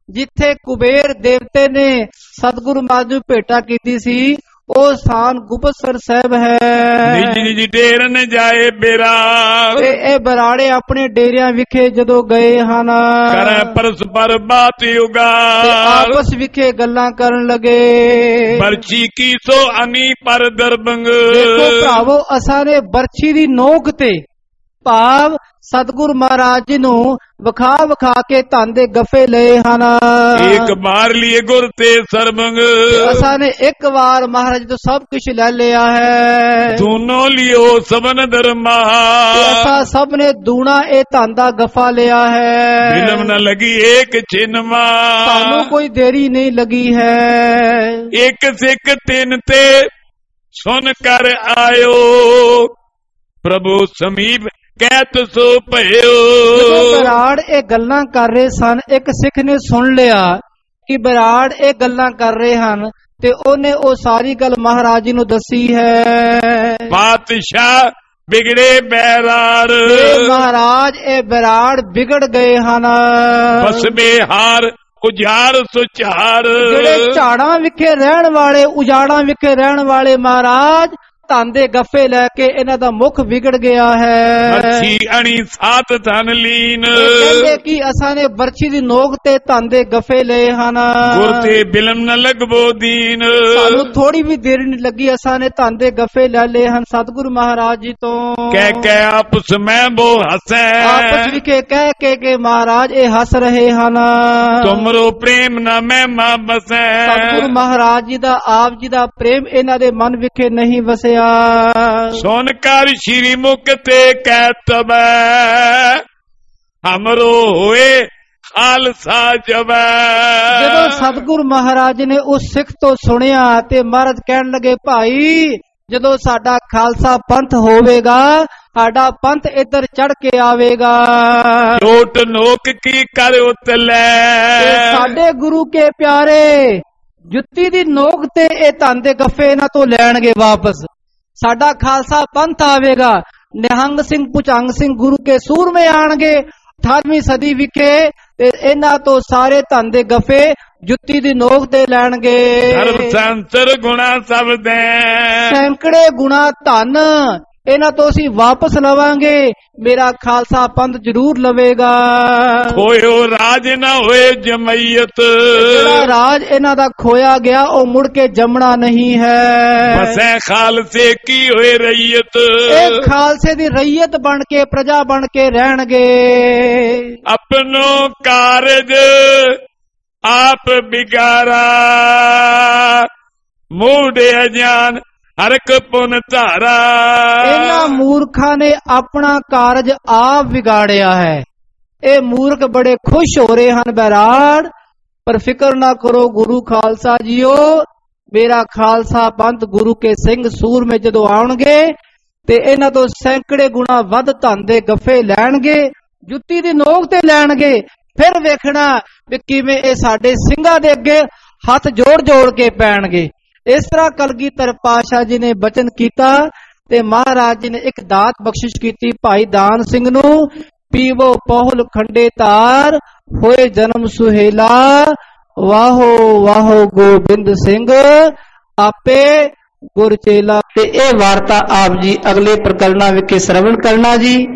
ਜਿੱਥੇ ਕੁਬੇਰ ਦੇਵਤੇ ਨੇ ਸਤਿਗੁਰੂ ਮਹਾਰਾਜ ਨੂੰ ਭੇਟਾ ਕੀਤੀ ਸੀ, ਉਹ ਸਥਾਨ ਗੁਪਤਸਰ ਸਾਹਿਬ ਹੈ। ਨਿਜ ਨਿਜ ਡੇਰਨ ਜਾਏ ਬੇਰਾੜ, ਤੇ ਇਹ ਬਰਾੜੇ ਆਪਣੇ ਡੇਰਿਆਂ ਵਿਖੇ ਜਦੋਂ ਗਏ ਹਨ, ਕਰੈ ਪਰਸਪਰ ਬਾਤ ਉਗਾੜ, ਤੇ ਆਪਸ ਵਿਖੇ ਗੱਲਾਂ ਕਰਨ ਲਗੇ। ਬਰਛੀ ਕੀ ਸੋ ਅਨੀ ਪਰ ਦਰਬੰਗ, ਦੇਖੋ ਭਰਾਵੋ, ਅਸਾਂ ਨੇ ਬਰਛੀ ਦੀ ਨੋਕ ਤੇ ਭਾਵ ਸਤਿਗੁਰ ਮਹਾਰਾਜ ਜੀ ਨੂੰ ਵਿਖਾ ਵਿਖਾ ਕੇ ਧਨ ਦੇ ਗੱਫੇ ਲਏ ਹਨ। ਇੱਕ ਮਾਰ ਲਈ ਗੁਰ ਤੇ ਸਰਬੰਗ, ਅਸਾਂ ਨੇ ਇੱਕ ਵਾਰ ਮਹਾਰਾਜ ਤੋਂ ਸਭ ਕੁਝ ਲੈ ਲਿਆ ਹੈ। ਦੋਨੋਂ ਲਿਓ ਸਬਨ ਦਰਮਾ, ਅਸਾਂ ਸਭ ਨੇ ਦੂਣਾ ਇਹ ਧਨ ਦਾ ਗੱਫਾ ਲਿਆ ਹੈ। ਬਿਲਮ ਨ ਲਗੀ ਏਕ ਛਿਨਮਾ, ਸਾਨੂੰ ਕੋਈ ਦੇਰੀ ਨਹੀਂ ਲੱਗੀ ਹੈ। ਇੱਕ ਸਿੱਖ ਤਿੰਨ ਤੇ ਸੁਨ ਕਰ ਆਇਓ, ਪ੍ਰਭੂ ਸਮੀਪ ਕਹਿਤ ਸੋ ਭਇਓ। ਜਦੋਂ ਬਰਾੜ ਇਹ ਗੱਲਾਂ ਕਰ ਰਹੇ ਸਨ, ਇੱਕ ਸਿੱਖ ਨੇ ਸੁਣ ਲਿਆ ਕਿ ਬਰਾੜ ਇਹ ਗੱਲਾਂ ਕਰ ਰਹੇ ਹਨ, ਤੇ ਉਹਨੇ ਉਹ ਸਾਰੀ ਗੱਲ ਮਹਾਰਾਜ ਜੀ ਨੂੰ ਦੱਸੀ ਹੈ। ਬਾਦਸ਼ਾਹ ਬਿਗੜੇ ਬੈਰਾੜ, ਮਹਾਰਾਜ ਇਹ ਬਰਾੜ ਵਿਗੜ ਗਏ ਹਨ। ਬਸਮੇ ਹਾਰ ਉਜਾੜ ਸੁਚਾਰ, ਜਿਹੜੇ ਝਾੜਾਂ ਵਿਖੇ ਰਹਿਣ ਵਾਲੇ, ਉਜਾੜਾਂ ਵਿਖੇ ਰਹਿਣ ਵਾਲੇ ਮਹਾਰਾਜ ਧਨ ਦੇ ਗੱਫੇ ਲੈ ਕੇ ਇਹਨਾਂ ਦਾ ਮੁਖ ਵਿਗੜ ਗਿਆ ਹੈ। ਬਰਛੀ ਅਣੀ ਸਾਤ ਧਨ ਲੀਨ, ਕਹਿੰਦੇ ਕਿ ਅਸਾਂ ਨੇ ਬਰਛੀ ਦੀ ਨੋਕ ਤੇ ਧਨ ਦੇ ਗੱਫੇ ਲਏ ਹਨ। ਗੁਰ ਤੇ ਬਿਲਮ ਨ ਲਗਬੋ ਦੀਨ, ਸਾਨੂੰ ਥੋੜੀ ਵੀ ਦੇਰ ਨਹੀਂ ਲੱਗੀ, ਅਸਾਂ ਨੇ ਧਨ ਦੇ ਗੱਫੇ ਲੈ ਲਏ ਹਨ ਸਤਿਗੁਰੂ ਮਹਾਰਾਜ ਜੀ ਤੋਂ। ਕਹਿ ਕਹਿ ਆਪਸ ਮੈਂ ਬੋ ਹਸੈ, ਆਪਸ ਵਿਖੇ ਕਹਿ ਕੇ ਕਿ ਮਹਾਰਾਜ ਇਹ ਹੱਸ ਰਹੇ ਹਨ। ਤੁਮਰੋ ਪ੍ਰੇਮ ਨਾ ਮੈਂ ਮਾ ਬਸੈ, ਸਤਿਗੁਰੂ ਮਹਾਰਾਜ ਜੀ ਦਾ, ਆਪ ਜੀ ਦਾ ਪ੍ਰੇਮ ਇਹਨਾਂ ਦੇ ਮਨ ਵਿਖੇ ਨਹੀਂ ਵਸਿਆ। ਸੁਨ ਕਰ ਸ਼੍ਰੀ ਮੁਖ ਤੇ ਕਹਿਤਬੈ, ਹਮਰੋ ਹੋਏ ਖਾਲਸਾ ਜਬੈ। ਜਦੋਂ ਸਤਿਗੁਰ ਮਹਾਰਾਜ ਨੇ ਉਸ ਸਿੱਖ ਤੋਂ ਸੁਣਿਆ ਤੇ ਮਹਾਰਾਜ ਕਹਿਣ ਲੱਗੇ, ਭਾਈ ਜਦੋਂ ਸਾਡਾ ਖਾਲਸਾ ਪੰਥ ਹੋਵੇਗਾ, ਸਾਡਾ ਪੰਥ ਇੱਧਰ ਚੜ ਕੇ ਆਵੇਗਾ। ਲੋਟ ਨੋਕ ਕੀ ਕਰ ਉਤਲੇ, ਸਾਡੇ ਗੁਰੂ ਕੇ ਪਿਆਰੇ ਜੁੱਤੀ ਦੀ ਨੋਕ ਤੇ ਇਹ ਧਨ ਦੇ ਗੱਫੇ ਇਹਨਾਂ ਤੋਂ ਲੈਣਗੇ ਵਾਪਸ। ਸਾਡਾ ਖਾਲਸਾ ਪੰਥ ਆਵੇਗਾ। ਨਿਹੰਗ ਸਿੰਘ, ਭੁਜੰਗ ਸਿੰਘ ਗੁਰੂ ਕੇ ਸੂਰਮੇ ਆਣਗੇ ਅਠਾਰਵੀਂ ਸਦੀ ਵਿਖੇ, ਤੇ ਇਹਨਾਂ ਤੋਂ ਸਾਰੇ ਧਨ ਦੇ ਗੱਫੇ ਜੁੱਤੀ ਦੀ ਨੋਕ ਤੇ ਲੈਣਗੇ। ਧਰਮ ਸੰਸਰ ਗੁਣਾ ਸਭ ਦੇ, ਸੈਂਕੜੇ ਗੁਣਾ ਧਨ ਇਹਨਾਂ ਤੋਂ ਅਸੀਂ ਵਾਪਸ ਲਵਾਂਗੇ। ਮੇਰਾ ਖਾਲਸਾ ਪੰਥ ਜ਼ਰੂਰ ਲਵੇਗਾ। ਖੋਇਓ ਰਾਜ ਨਾ ਹੋਏ ਜਮਈਅਤ, ਜਿਹੜਾ ਰਾਜ ਇਹਨਾਂ ਦਾ ਖੋਇਆ ਗਿਆ ਉਹ ਮੁੜ ਕੇ ਜੰਮਣਾ ਨਹੀਂ ਹੈ। ਬਸੈ ਖਾਲਸੇ ਕੀ ਹੋਏ ਰਈਅਤ, ਇਹ ਖਾਲਸੇ ਦੀ ਰਈਅਤ ਬਣ ਕੇ, ਪ੍ਰਜਾ ਬਣ ਕੇ ਰਹਿਣਗੇ। ਆਪਣੋ ਕਾਰਜ ਆਪ ਬਿਗਾਰਾ, ਮੂਢ ਅਜਾਨ ਹਰਕ ਪੁਨ ਧਾਰਾ। ਇਹਨਾਂ ਮੂਰਖਾਂ ਨੇ ਆਪਣਾ ਕਾਰਜ ਆਪ ਵਿਗਾੜਿਆ ਹੈ। ਇਹ ਮੂਰਖ ਬੜੇ ਖੁਸ਼ ਹੋ ਰਹੇ ਹਨ ਬੈਰਾੜ, ਪਰ ਫਿਕਰ ਨਾ ਕਰੋ ਗੁਰੂ ਖਾਲਸਾ ਜੀਓ, ਮੇਰਾ ਖਾਲਸਾ ਪੰਥ ਗੁਰੂ ਕੇ ਸਿੰਘ ਸੂਰਮੇ ਜਦੋਂ ਆਉਣਗੇ ਤੇ ਇਹਨਾਂ ਤੋਂ ਸੈਂਕੜੇ ਗੁਣਾ ਵੱਧ ਧਨ ਦੇ ਗੱਫੇ ਲੈਣਗੇ, ਜੁੱਤੀ ਦੀ ਨੋਕ ਤੇ ਲੈਣਗੇ। ਫਿਰ ਵੇਖਣਾ ਵੀ ਕਿਵੇਂ ਇਹ ਸਾਡੇ ਸਿੰਘਾਂ ਦੇ ਅੱਗੇ ਹੱਥ ਜੋੜ ਜੋੜ ਕੇ ਪੈਣਗੇ। ਇਸ ਤਰ੍ਹਾਂ ਕਲਗੀਧਰ ਪਾਤਸ਼ਾਹ ਜੀ ਨੇ ਬਚਨ ਕੀਤਾ ਤੇ ਮਹਾਰਾਜ ਜੀ ਨੇ ਇੱਕ ਦਾਤ ਬਖਸ਼ਿਸ਼ ਕੀਤੀ ਭਾਈ ਦਾਨ ਸਿੰਘ ਨੂੰ। ਪੀਵੋ ਪਹੁਲ ਖੰਡੇ ਤਾਰ, ਹੋਏ ਜਨਮ ਸੁਹੇਲਾ, ਵਾਹੋ ਵਾਹੋ ਗੋਬਿੰਦ ਸਿੰਘ, ਆਪੇ ਗੁਰ ਚੇਲਾ। ਤੇ ਇਹ ਵਾਰਤਾ ਆਪ ਜੀ ਅਗਲੇ ਪ੍ਰਕਰਨਾਂ ਵਿਖੇ ਸ਼ਰਵਣ ਕਰਨਾ ਜੀ।